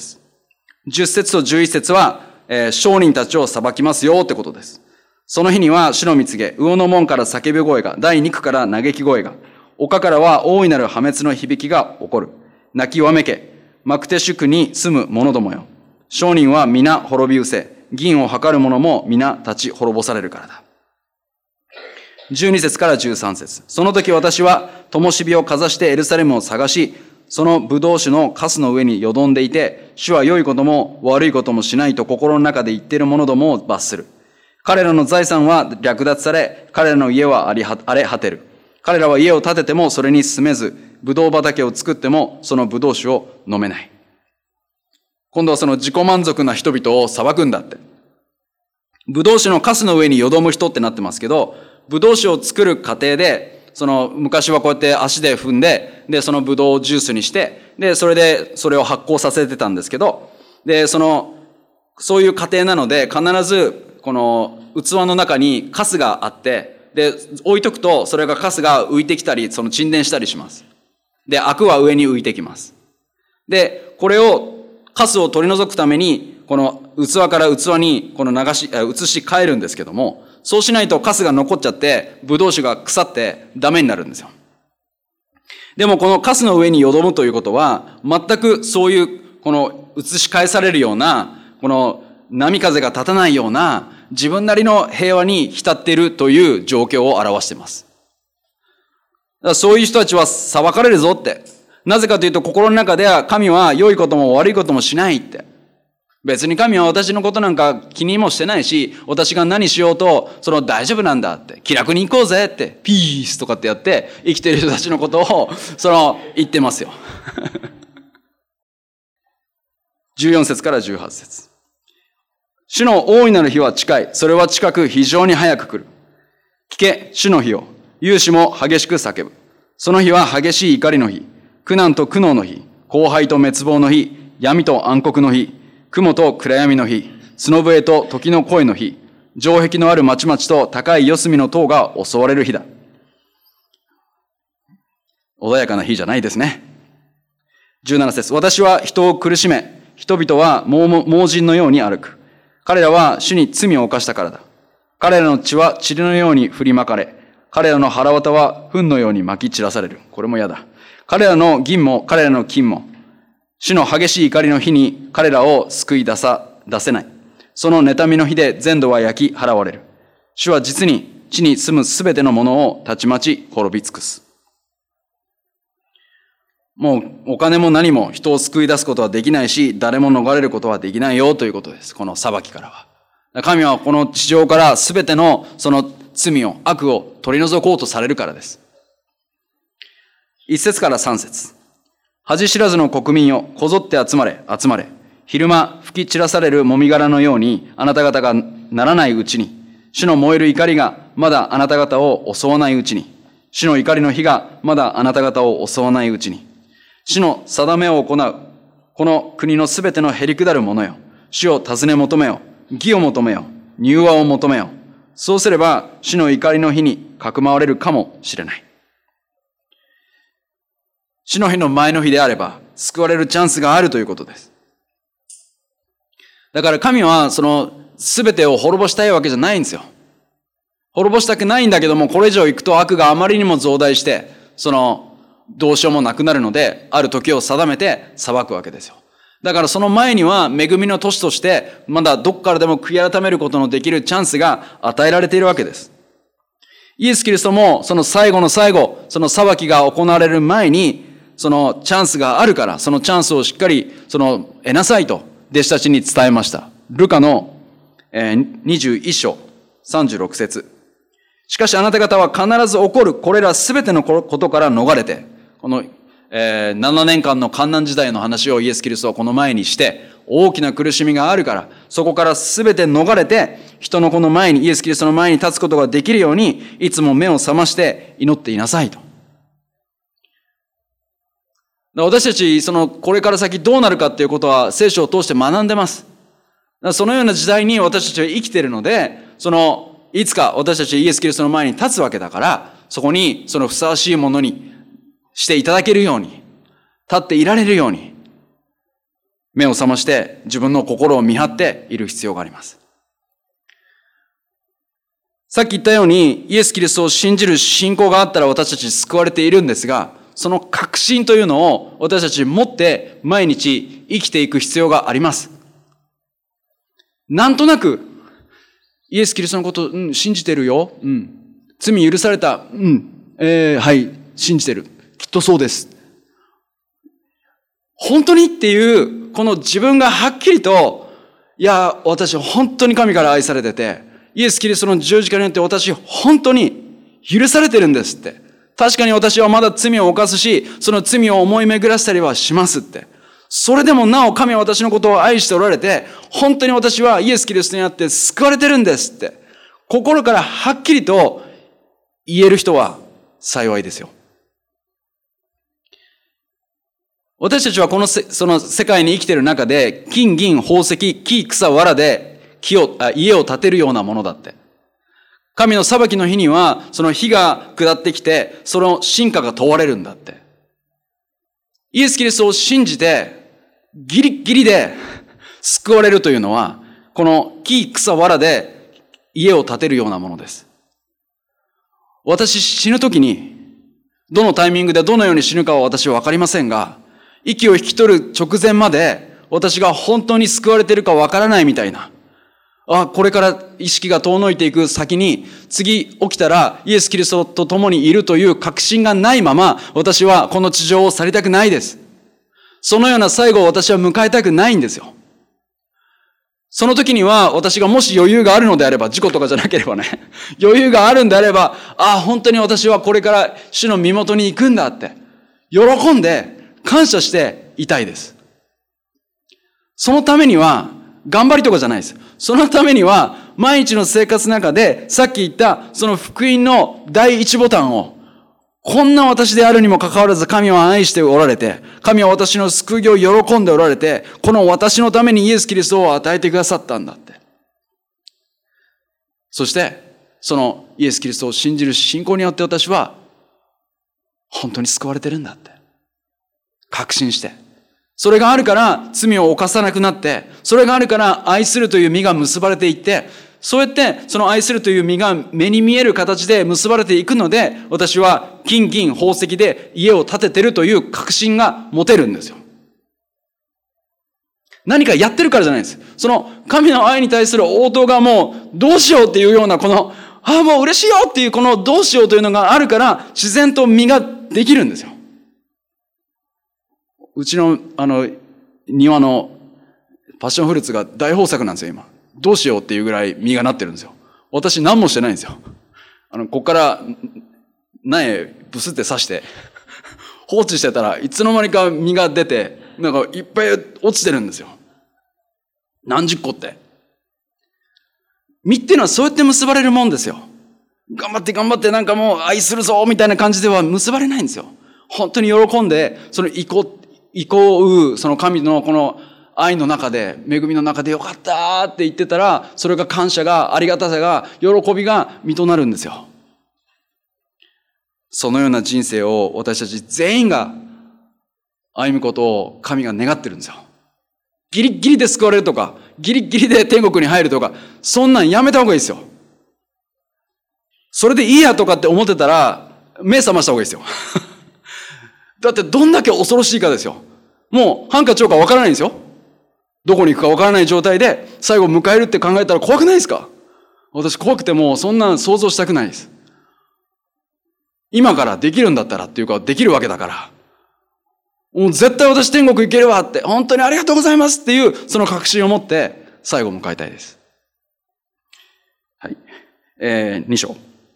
。10節と11節は商人たちを裁きますよってことです。その日には主の御告げ、魚の門から叫び声が、第二区から嘆き声が、丘からは大いなる破滅の響きが起こる。泣きわめけ、マクテシュクに住む者どもよ。商人は皆滅び失せ、銀を測る者も皆立ち滅ぼされるからだ。12節から13節。その時私は灯火をかざしてエルサレムを探し、その葡萄酒のカスの上によどんでいて、主は良いことも悪いこともしないと心の中で言っている者どもを罰する。彼らの財産は略奪され、彼らの家は荒れ果てる。彼らは家を建ててもそれに住めず、葡萄畑を作ってもその葡萄酒を飲めない。今度はその自己満足な人々を裁くんだって。葡萄酒のカスの上によどむ人ってなってますけど、葡萄酒を作る過程で、昔はこうやって足で踏んで、で、その葡萄をジュースにして、で、それを発酵させてたんですけど、で、そういう過程なので、必ず、この器の中にカスがあって、で、置いとくと、それがカスが浮いてきたり、沈殿したりします。で、アクは上に浮いてきます。で、これを、カスを取り除くために、この器から器に、移し替えるんですけども、そうしないとカスが残っちゃって、葡萄酒が腐ってダメになるんですよ。でもこのカスの上によどむということは、全くそういう、移し替えされるような、波風が立たないような、自分なりの平和に浸っているという状況を表しています。だからそういう人たちは裁かれるぞって。なぜかというと心の中では神は良いことも悪いこともしないって。別に神は私のことなんか気にもしてないし、私が何しようと、大丈夫なんだって。気楽に行こうぜって。ピースとかってやって生きている人たちのことを、言ってますよ。14節から18節。 主の大いなる日は近い。それは近く非常に早く来る。聞け、主の日を。勇士も激しく叫ぶ。その日は激しい怒りの日。苦難と苦悩の日。荒廃と滅亡の日。闇と暗黒の日。雲と暗闇の日。角笛と時の声の日。城壁のある町々と高い四隅の塔が襲われる日だ。穏やかな日じゃないですね。17節。私は人を苦しめ、人々は盲人のように歩く。彼らは主に罪を犯したからだ。彼らの血は塵のように振りまかれ、彼らの腹渡は糞のように撒き散らされる。これも嫌だ。彼らの銀も彼らの金も、主の激しい怒りの日に彼らを救い出せない。その妬みの日で全土は焼き払われる。主は実に地に住むすべてのものをたちまち滅び尽くす。もうお金も何も人を救い出すことはできないし、誰も逃れることはできないよということです。この裁きからは。神はこの地上からすべてのその罪を、悪を取り除こうとされるからです。1節から3節。恥知らずの国民よ、こぞって集まれ、集まれ。昼間吹き散らされるもみ殻のように、あなた方がならないうちに、主の燃える怒りがまだあなた方を襲わないうちに、主の怒りの火がまだあなた方を襲わないうちに、主の定めを行う、この国のすべてのへりくだる者よ。主を尋ね求めよ。義を求めよ。柔和を求めよ。そうすれば、主の怒りの日にかくまわれるかもしれない。主の日の前の日であれば、救われるチャンスがあるということです。だから神は、その、すべてを滅ぼしたいわけじゃないんですよ。滅ぼしたくないんだけども、これ以上行くと悪があまりにも増大して、どうしようもなくなるので、ある時を定めて裁くわけですよ。だからその前には恵みの年として、まだどこからでも悔い改めることのできるチャンスが与えられているわけです。イエス・キリストもその最後の最後、その裁きが行われる前に、そのチャンスがあるから、そのチャンスをしっかり得なさいと弟子たちに伝えました。ルカの21章36節。しかしあなた方は必ず起こるこれらすべてのことから逃れて、この、7年間の患難時代の話をイエス・キリストはこの前にして、大きな苦しみがあるから、そこからすべて逃れて、人のこの前に、イエス・キリストの前に立つことができるように、いつも目を覚まして祈っていなさいと。私たち、これから先どうなるかっていうことは聖書を通して学んでます。そのような時代に私たちは生きているので、いつか私たちイエス・キリストの前に立つわけだから、そこにふさわしいものにしていただけるように、立っていられるように、目を覚まして自分の心を見張っている必要があります。さっき言ったように、イエス・キリストを信じる信仰があったら私たち救われているんですが、その確信というのを私たち持って毎日生きていく必要があります。なんとなく、イエス・キリストのこと、信じてるよ。罪許された。はい、信じてる。きっとそうです。本当にっていう、この自分がはっきりと、いや、私本当に神から愛されてて、イエス・キリストの十字架によって私本当に許されてるんですって。確かに私はまだ罪を犯すし、その罪を思い巡らせたりはしますって。それでもなお神は私のことを愛しておられて、本当に私はイエス・キリストにあって救われてるんですって。心からはっきりと言える人は幸いですよ。私たちはその世界に生きている中で、金、銀、宝石、木、草、藁で家を建てるようなものだって。神の裁きの日には、その火が下ってきて、その真価が問われるんだって。イエス・キリストを信じて、ギリギリで救われるというのは、この木、草、藁で家を建てるようなものです。私死ぬときに、どのタイミングでどのように死ぬかは私はわかりませんが、息を引き取る直前まで私が本当に救われているかわからないみたいな。これから意識が遠のいていく先に、次起きたらイエス・キリストと共にいるという確信がないまま、私はこの地上を去りたくないです。そのような最後を私は迎えたくないんですよ。その時には私がもし余裕があるのであれば、事故とかじゃなければね、余裕があるんであれば、本当に私はこれから主の身元に行くんだって、喜んで感謝していたいです。そのためには、 頑張りとかじゃないです。そのためには、毎日の生活の中で、さっき言った、その福音の第一ボタンを、こんな私であるにもかかわらず神は愛しておられて、神は私の救いを喜んでおられて、この私のためにイエス・キリストを与えてくださったんだって。そして、そのイエス・キリストを信じる信仰によって私は、本当に救われてるんだって。確信して。それがあるから罪を犯さなくなって、それがあるから愛するという実が結ばれていって、そうやってその愛するという実が目に見える形で結ばれていくので、私は金銀宝石で家を建ててるという確信が持てるんですよ。何かやってるからじゃないです。その神の愛に対する応答がもうどうしようっていうようなこの、もう嬉しいよっていうこのどうしようというのがあるから自然と実ができるんですよ。うちの庭のパッションフルーツが大豊作なんですよ今。どうしようっていうぐらい実がなってるんですよ。私何もしてないんですよ。こっから苗ブスって刺して放置してたらいつの間にか実が出てなんかいっぱい落ちてるんですよ。何十個って。実っていうのはそうやって結ばれるもんですよ。頑張ってなんかもう愛するぞみたいな感じでは結ばれないんですよ。本当に喜んでそのその神のこの愛の中で、恵みの中でよかったって言ってたら、それが感謝が、ありがたさが、喜びが実となるんですよ。そのような人生を私たち全員が歩むことを神が願ってるんですよ。ギリギリで救われるとか、ギリギリで天国に入るとか、そんなんやめた方がいいですよ。それでいいやとかって思ってたら、目覚ました方がいいですよ。だってどんだけ恐ろしいかですよ。もう、ハンカチョウか分からないんですよ。どこに行くか分からない状態で最後を迎えるって考えたら怖くないですか？私怖くてもうそんな想像したくないです。今からできるんだったらっていうかできるわけだから。もう絶対私天国行けるわって、本当にありがとうございますっていうその確信を持って最後を迎えたいです。はい。2章。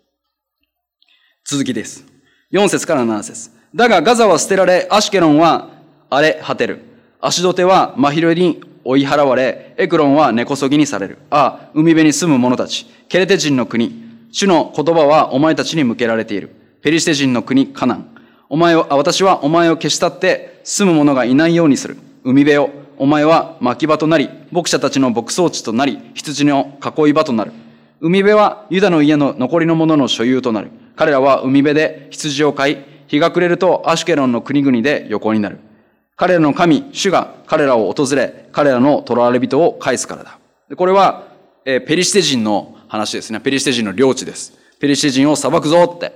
続きです。4節から7節。だがガザは捨てられ、アシュケロンは荒れ果てる。アシドテは真昼に追い払われ、エクロンは根こそぎにされる。海辺に住む者たち、ケレテ人の国、主の言葉はお前たちに向けられている。ペリシテ人の国、カナン。私はお前を消し去って住む者がいないようにする。海辺よ、お前は牧場となり、牧者たちの牧草地となり、羊の囲い場となる。海辺はユダの家の残りの者の所有となる。彼らは海辺で羊を飼い、日が暮れるとアシュケロンの国々で横になる。彼らの神、主が彼らを訪れ、彼らの囚われ人を返すからだ。これは、ペリシテ人の話ですね。ペリシテ人の領地です。ペリシテ人を裁くぞって、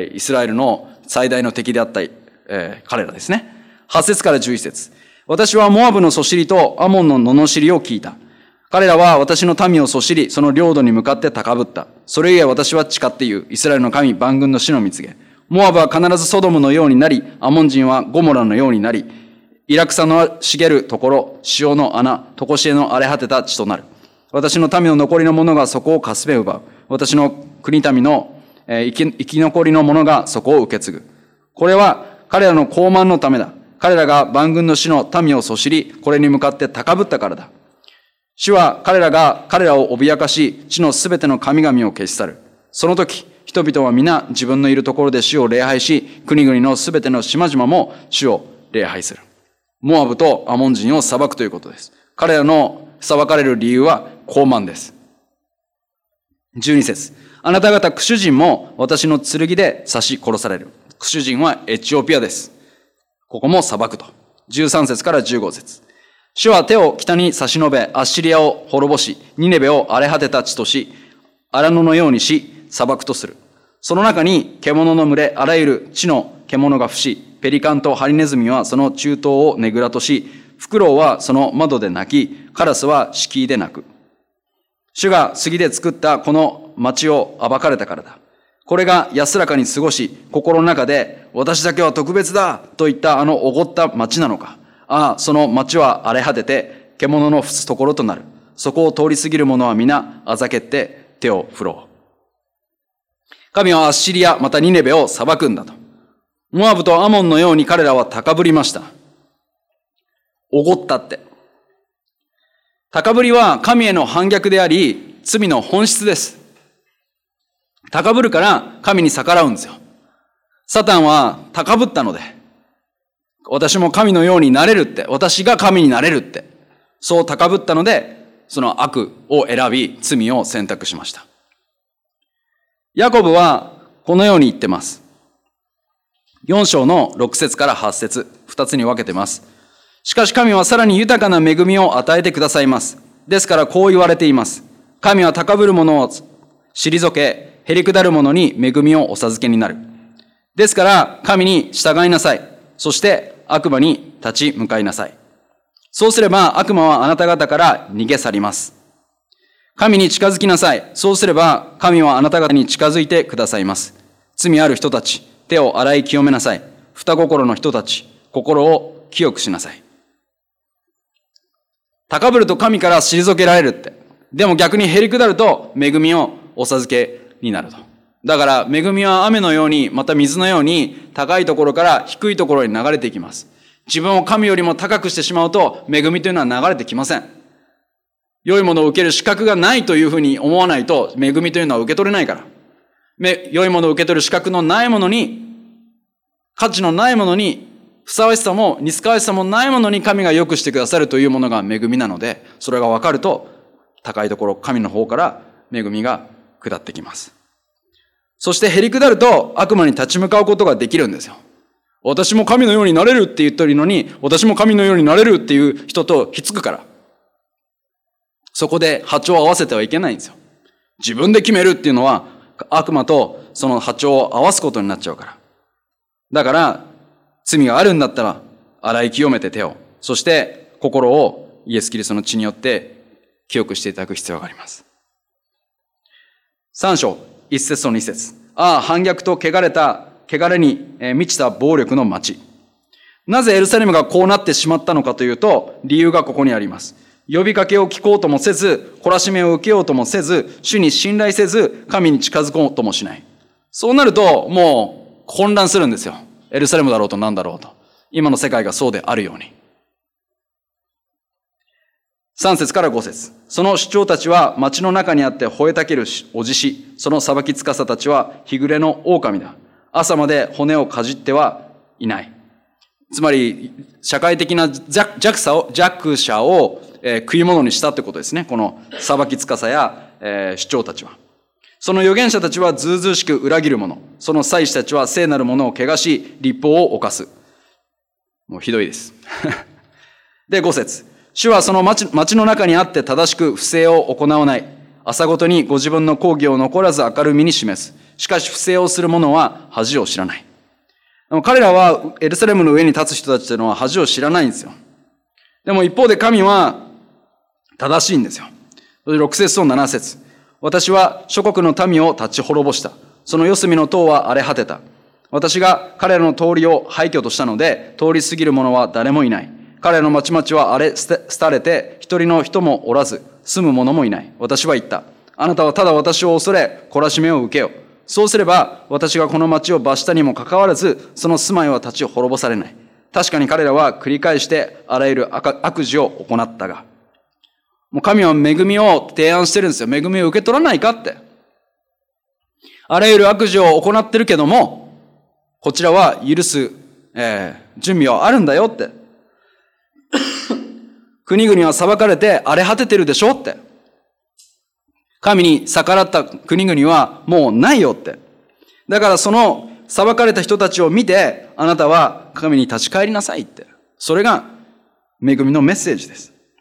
イスラエルの最大の敵であった、彼らですね。8節から11節。私はモアブのそしりとアモンの罵りを聞いた。彼らは私の民をそしり、その領土に向かって高ぶった。それゆえ私は誓って言う。イスラエルの神、万軍の主の蜜げ。モアブは必ずソドムのようになり、アモン人はゴモラのようになり、イラクサの茂るところ、潮の穴、とこしえの荒れ果てた地となる。私の民の残りの者がそこをかすめ奪う。私の国民の生き残りの者がそこを受け継ぐ。これは彼らの傲慢のためだ。彼らが万軍の主の民をそしり、これに向かって高ぶったからだ。主は彼らを脅かし、地のすべての神々を消し去る。その時、人々は皆自分のいるところで主を礼拝し、国々のすべての島々も主を礼拝する。モアブとアモン人を裁くということです。彼らの裁かれる理由は傲慢です。12節。あなた方クシュ人も私の剣で刺し殺される。クシュ人はエチオピアです。ここも裁くと。13節から15節。主は手を北に差し伸べ、アッシリアを滅ぼし、ニネベを荒れ果てた地とし、荒野のようにし、裁くとする。その中に獣の群れ、あらゆる地の獣が伏し、ペリカンとハリネズミはその中東をねぐらとし、フクロウはその窓で鳴き、カラスは敷居で鳴く。主が杉で作ったこの町を暴かれたからだ。これが安らかに過ごし、心の中で私だけは特別だといったおごった町なのか。その町は荒れ果てて、獣の伏すところとなる。そこを通り過ぎる者は皆あざけって手を振ろう。神はアッシリア、またニネベを裁くんだと。モアブとアモンのように彼らは高ぶりました。おごったって。 高ぶりは神への反逆であり、罪の本質です。高ぶるから神に逆らうんですよ。サタンは高ぶったので、私も神のようになれるって、私が神になれるって、そう高ぶったので、その悪を選び、罪を選択しました。ヤコブはこのように言ってます。4章の6節から8節、2つに分けてます。しかし神はさらに豊かな恵みを与えてくださいます。ですからこう言われています。神は高ぶる者を退け、へりくだる者に恵みをお授けになる。ですから神に従いなさい。そして悪魔に立ち向かいなさい。そうすれば悪魔はあなた方から逃げ去ります。神に近づきなさい。そうすれば神はあなた方に近づいてくださいます。罪ある人たち、手を洗い清めなさい。二心の人たち、心を清くしなさい。高ぶると神から退けられるって。でも逆にへりくだると恵みをお授けになると。だから恵みは雨のように、また水のように高いところから低いところに流れていきます。自分を神よりも高くしてしまうと恵みというのは流れてきません。良いものを受ける資格がないというふうに思わないと恵みというのは受け取れないから。良いものを受け取る資格のないものに、価値のないものに、ふさわしさも似つかわしさもないものに神が良くしてくださるというものが恵みなので、それが分かると高いところ、神の方から恵みが下ってきます。そしてへりくだると悪魔に立ち向かうことができるんですよ。私も神のようになれるって言ってるのに、私も神のようになれるっていう人とひっつくから。そこで波長を合わせてはいけないんですよ。自分で決めるっていうのは悪魔とその波長を合わすことになっちゃうから。だから罪があるんだったら洗い清めて手を、そして心をイエス・キリストの血によって清くしていただく必要があります。3章1節と2節。ああ、反逆と汚れに満ちた暴力の町。なぜエルサレムがこうなってしまったのかというと、理由がここにあります。呼びかけを聞こうともせず、懲らしめを受けようともせず、主に信頼せず、神に近づこうともしない。そうなると、もう混乱するんですよ。エルサレムだろうと何だろうと。今の世界がそうであるように。3節から5節。その首長たちは町の中にあって吠えたけるおじし、その裁きつかさたちは日暮れの狼だ。朝まで骨をかじってはいない。つまり、社会的な弱者を食い物にしたってことですね。この裁きつかさや首長たちは。その預言者たちはずうずうしく裏切る者。その祭司たちは聖なるものを汚し、律法を犯す。もうひどいです。で、5節。主はその町の中にあって正しく不正を行わない。朝ごとにご自分の公義を残らず明るみに示す。しかし不正をする者は恥を知らない。でも彼らはエルサレムの上に立つ人たちというのは恥を知らないんですよ。でも一方で神は正しいんですよ。6節と7節。私は諸国の民を立ち滅ぼした。その四隅の塔は荒れ果てた。私が彼らの通りを廃墟としたので、通り過ぎる者は誰もいない。彼らの町々は荒れ廃れて、一人の人もおらず、住む者もいない。私は言った。あなたはただ私を恐れ、懲らしめを受けよ。そうすれば、私がこの町を罰したにもかかわらず、その住まいは立ち滅ぼされない。確かに彼らは繰り返してあらゆる悪事を行ったが。もう神は恵みを提案してるんですよ。恵みを受け取らないかって。あらゆる悪事を行ってるけども、こちらは許す、準備はあるんだよって。国々は裁かれて荒れ果ててるでしょって。神に逆らった国々はもうないよって。だからその裁かれた人たちを見て、あなたは神に立ち返りなさいって。それが恵みのメッセージです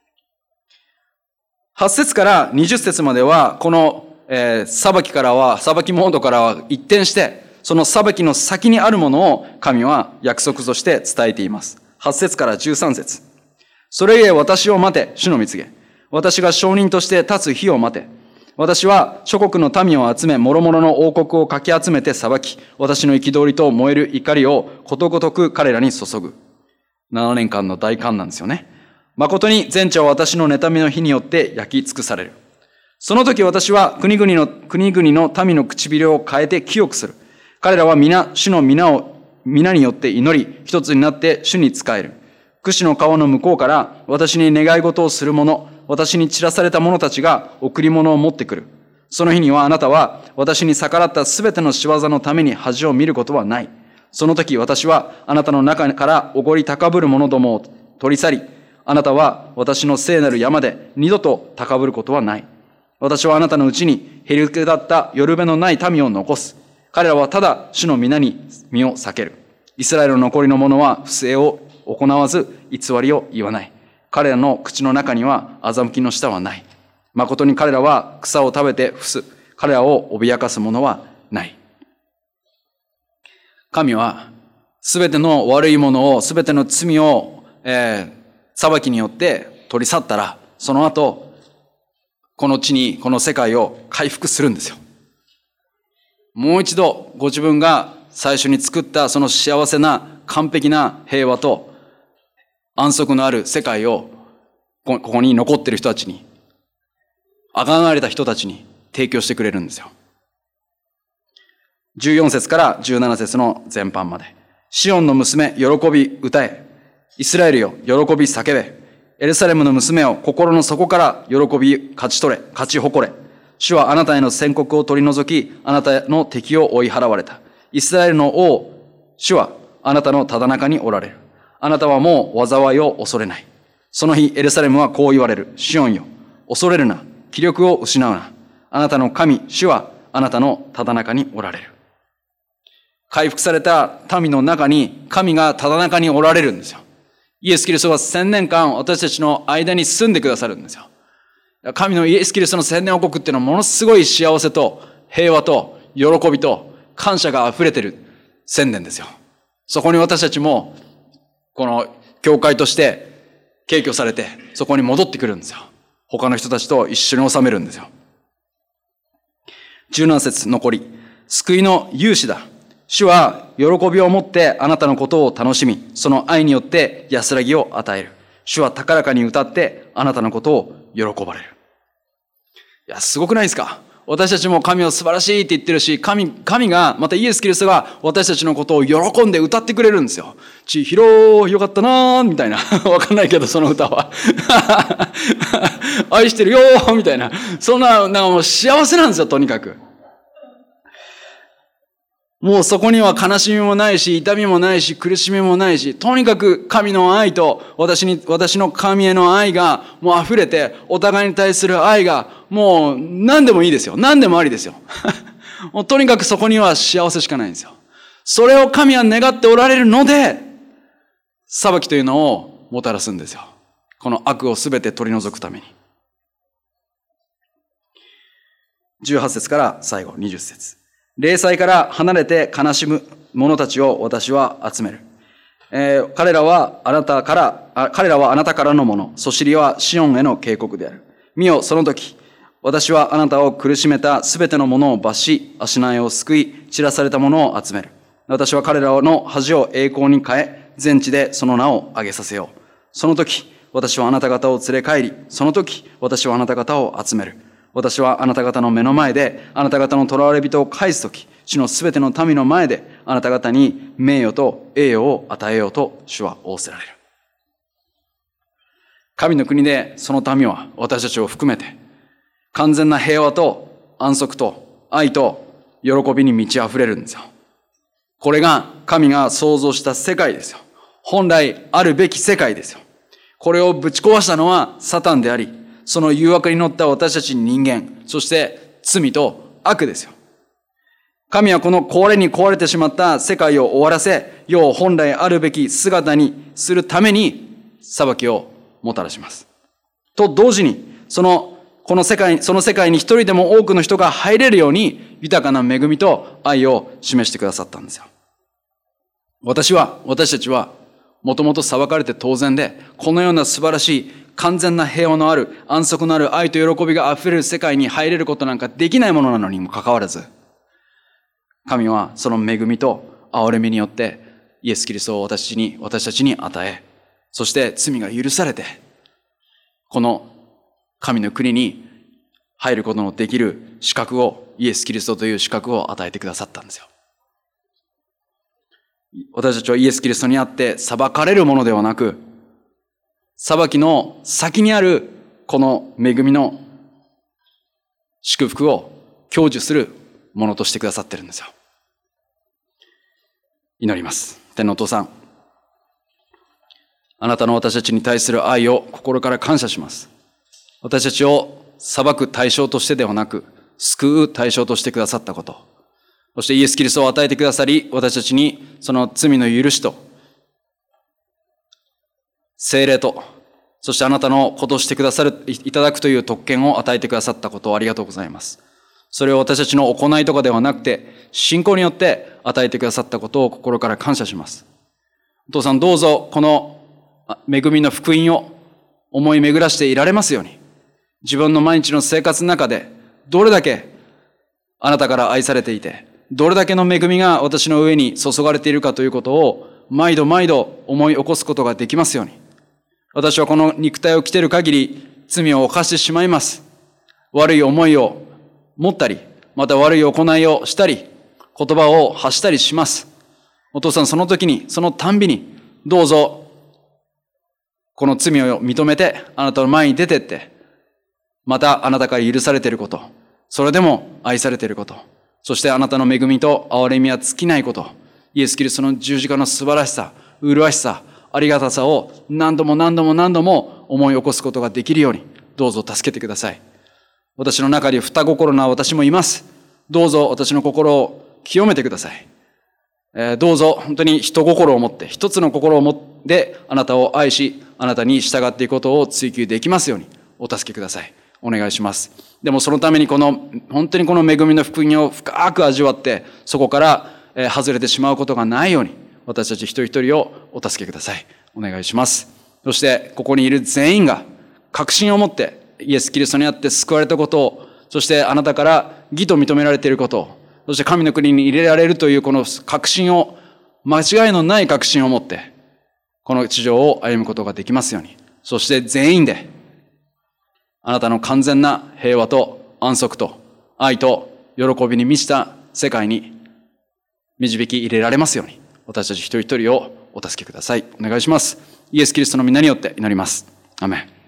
。8節から20節までは、この、裁きモードからは一転して、その裁きの先にあるものを神は約束として伝えています。8節から13節。それゆえ私を待て、主の蜜げ。私が証人として立つ日を待て。私は諸国の民を集め、諸々の王国をかき集めて裁き、私の憤りと燃える怒りをことごとく彼らに注ぐ。7年間の大観難ですよね。誠に全地は私の妬みの火によって焼き尽くされる。その時私は国々の民の唇を変えて清くする。彼らは皆、主の皆によって祈り、一つになって主に仕える。櫛の川の向こうから私に願い事をする者、 私に散らされた者たちが贈り物を持ってくる。その日にはあなたは私に逆らったすべての仕業のために恥を見ることはない。その時私はあなたの中からおごり高ぶる者どもを取り去り、あなたは私の聖なる山で二度と高ぶることはない。私はあなたのうちにへりくだったよるべのない民を残す。彼らはただ主の皆に身を避ける。イスラエルの残りの者は不正を行わず偽りを言わない。彼らの口の中には欺きの舌はない。誠に彼らは草を食べて伏す。彼らを脅かす者はない。神はすべての悪いものを、すべての罪を、裁きによって取り去ったら、その後、この地に、この世界を回復するんですよ。もう一度ご自分が最初に作ったその幸せな完璧な平和と安息のある世界をここに残っている人たちに、贖われた人たちに提供してくれるんですよ。14節から17節の前半まで。シオンの娘、喜び歌え。イスラエルよ、喜び叫べ。エルサレムの娘を心の底から喜び勝ち取れ、勝ち誇れ。主はあなたへの宣告を取り除き、あなたの敵を追い払われた。イスラエルの王、主はあなたのただ中におられる。あなたはもう災いを恐れない。その日、エルサレムはこう言われる。シオンよ、恐れるな。気力を失うな。あなたの神、主はあなたのただ中におられる。回復された民の中に神がただ中におられるんですよ。イエス・キリストは1000年間私たちの間に住んでくださるんですよ。神のイエス・キリストの1000年王国っていうのはものすごい幸せと平和と喜びと感謝が溢れてる1000年ですよ。そこに私たちもこの教会として敬虚されてそこに戻ってくるんですよ。他の人たちと一緒に収めるんですよ。17節残り。救いの勇士だ。主は喜びを持ってあなたのことを楽しみ、その愛によって安らぎを与える。主は高らかに歌ってあなたのことを喜ばれる。いや、すごくないですか？私たちも神を素晴らしいって言ってるし、神が、またイエス・キリストが私たちのことを喜んで歌ってくれるんですよ。ちひろよかったなーみたいな。わかんないけど、その歌は。愛してるよーみたいな。そんな、もう幸せなんですよ、とにかく。もうそこには悲しみもないし、痛みもないし、苦しみもないし、とにかく神の愛と私の神への愛がもう溢れて、お互いに対する愛がもう何でもいいですよ。何でもありですよ。もうとにかくそこには幸せしかないんですよ。それを神は願っておられるので、裁きというのをもたらすんですよ。この悪をすべて取り除くために。18節から最後20節。霊祭から離れて悲しむ者たちを私は集める。彼らはあなたからのもの。そしりはシオンへの警告である。見よ、その時、私はあなたを苦しめたすべてのものを罰し、足苗を救い、散らされたものを集める。私は彼らの恥を栄光に変え、全地でその名を上げさせよう。その時、私はあなた方を連れ帰り、その時、私はあなた方を集める。私はあなた方の目の前で、あなた方の囚われ人を返すとき、主のすべての民の前で、あなた方に名誉と栄誉を与えようと主は仰せられる。神の国でその民は私たちを含めて、完全な平和と安息と愛と喜びに満ち溢れるんですよ。これが神が創造した世界ですよ。本来あるべき世界ですよ。これをぶち壊したのはサタンであり、その誘惑に乗った私たち人間、そして罪と悪ですよ。神はこの壊れに壊れてしまった世界を終わらせ、世を本来あるべき姿にするために裁きをもたらします。と同時に、その世界に一人でも多くの人が入れるように豊かな恵みと愛を示してくださったんですよ。私たちはもともと裁かれて当然で、このような素晴らしい完全な平和のある安息のある愛と喜びが溢れる世界に入れることなんかできないものなのにもかかわらず、神はその恵みと憐れみによってイエス・キリストを私たちに与え、そして罪が許されて、この神の国に入ることのできる資格を、イエス・キリストという資格を与えてくださったんですよ。私たちはイエス・キリストにあって裁かれるものではなく、裁きの先にあるこの恵みの祝福を享受するものとしてくださってるんですよ。祈ります。天のお父さん、あなたの私たちに対する愛を心から感謝します。私たちを裁く対象としてではなく、救う対象としてくださったこと、そしてイエス・キリストを与えてくださり、私たちにその罪の許しと、聖霊と、そしてあなたのことをしてくださる、いただくという特権を与えてくださったことをありがとうございます。それを私たちの行いとかではなくて、信仰によって与えてくださったことを心から感謝します。お父さん、どうぞこの恵みの福音を思い巡らしていられますように、自分の毎日の生活の中でどれだけあなたから愛されていて、どれだけの恵みが私の上に注がれているかということを毎度毎度思い起こすことができますように。私はこの肉体を着ている限り罪を犯してしまいます。悪い思いを持ったり、また悪い行いをしたり、言葉を発したりします。お父さん、その時に、そのたんびに、どうぞ、この罪を認めて、あなたの前に出てって、またあなたから許されていること、それでも愛されていること、そしてあなたの恵みと憐れみは尽きないこと、イエス・キリストの十字架の素晴らしさ、麗しさ、ありがたさを何度も何度も何度も思い起こすことができるように、どうぞ助けてください。私の中に二心な私もいます。どうぞ私の心を清めてください。どうぞ本当に一心を持って、一つの心を持ってあなたを愛し、あなたに従っていくことを追求できますようにお助けください。お願いします。でもそのために本当にこの恵みの福音を深く味わって、そこから外れてしまうことがないように、私たち一人一人をお助けください。お願いします。そしてここにいる全員が確信を持ってイエス・キリストにあって救われたことを、そしてあなたから義と認められていることを、そして神の国に入れられるというこの確信を、間違いのない確信を持って、この地上を歩むことができますように。そして全員で、あなたの完全な平和と安息と愛と喜びに満ちた世界に導き入れられますように、私たち一人一人をお助けください。お願いします。イエス・キリストの皆によって祈ります。アーメン。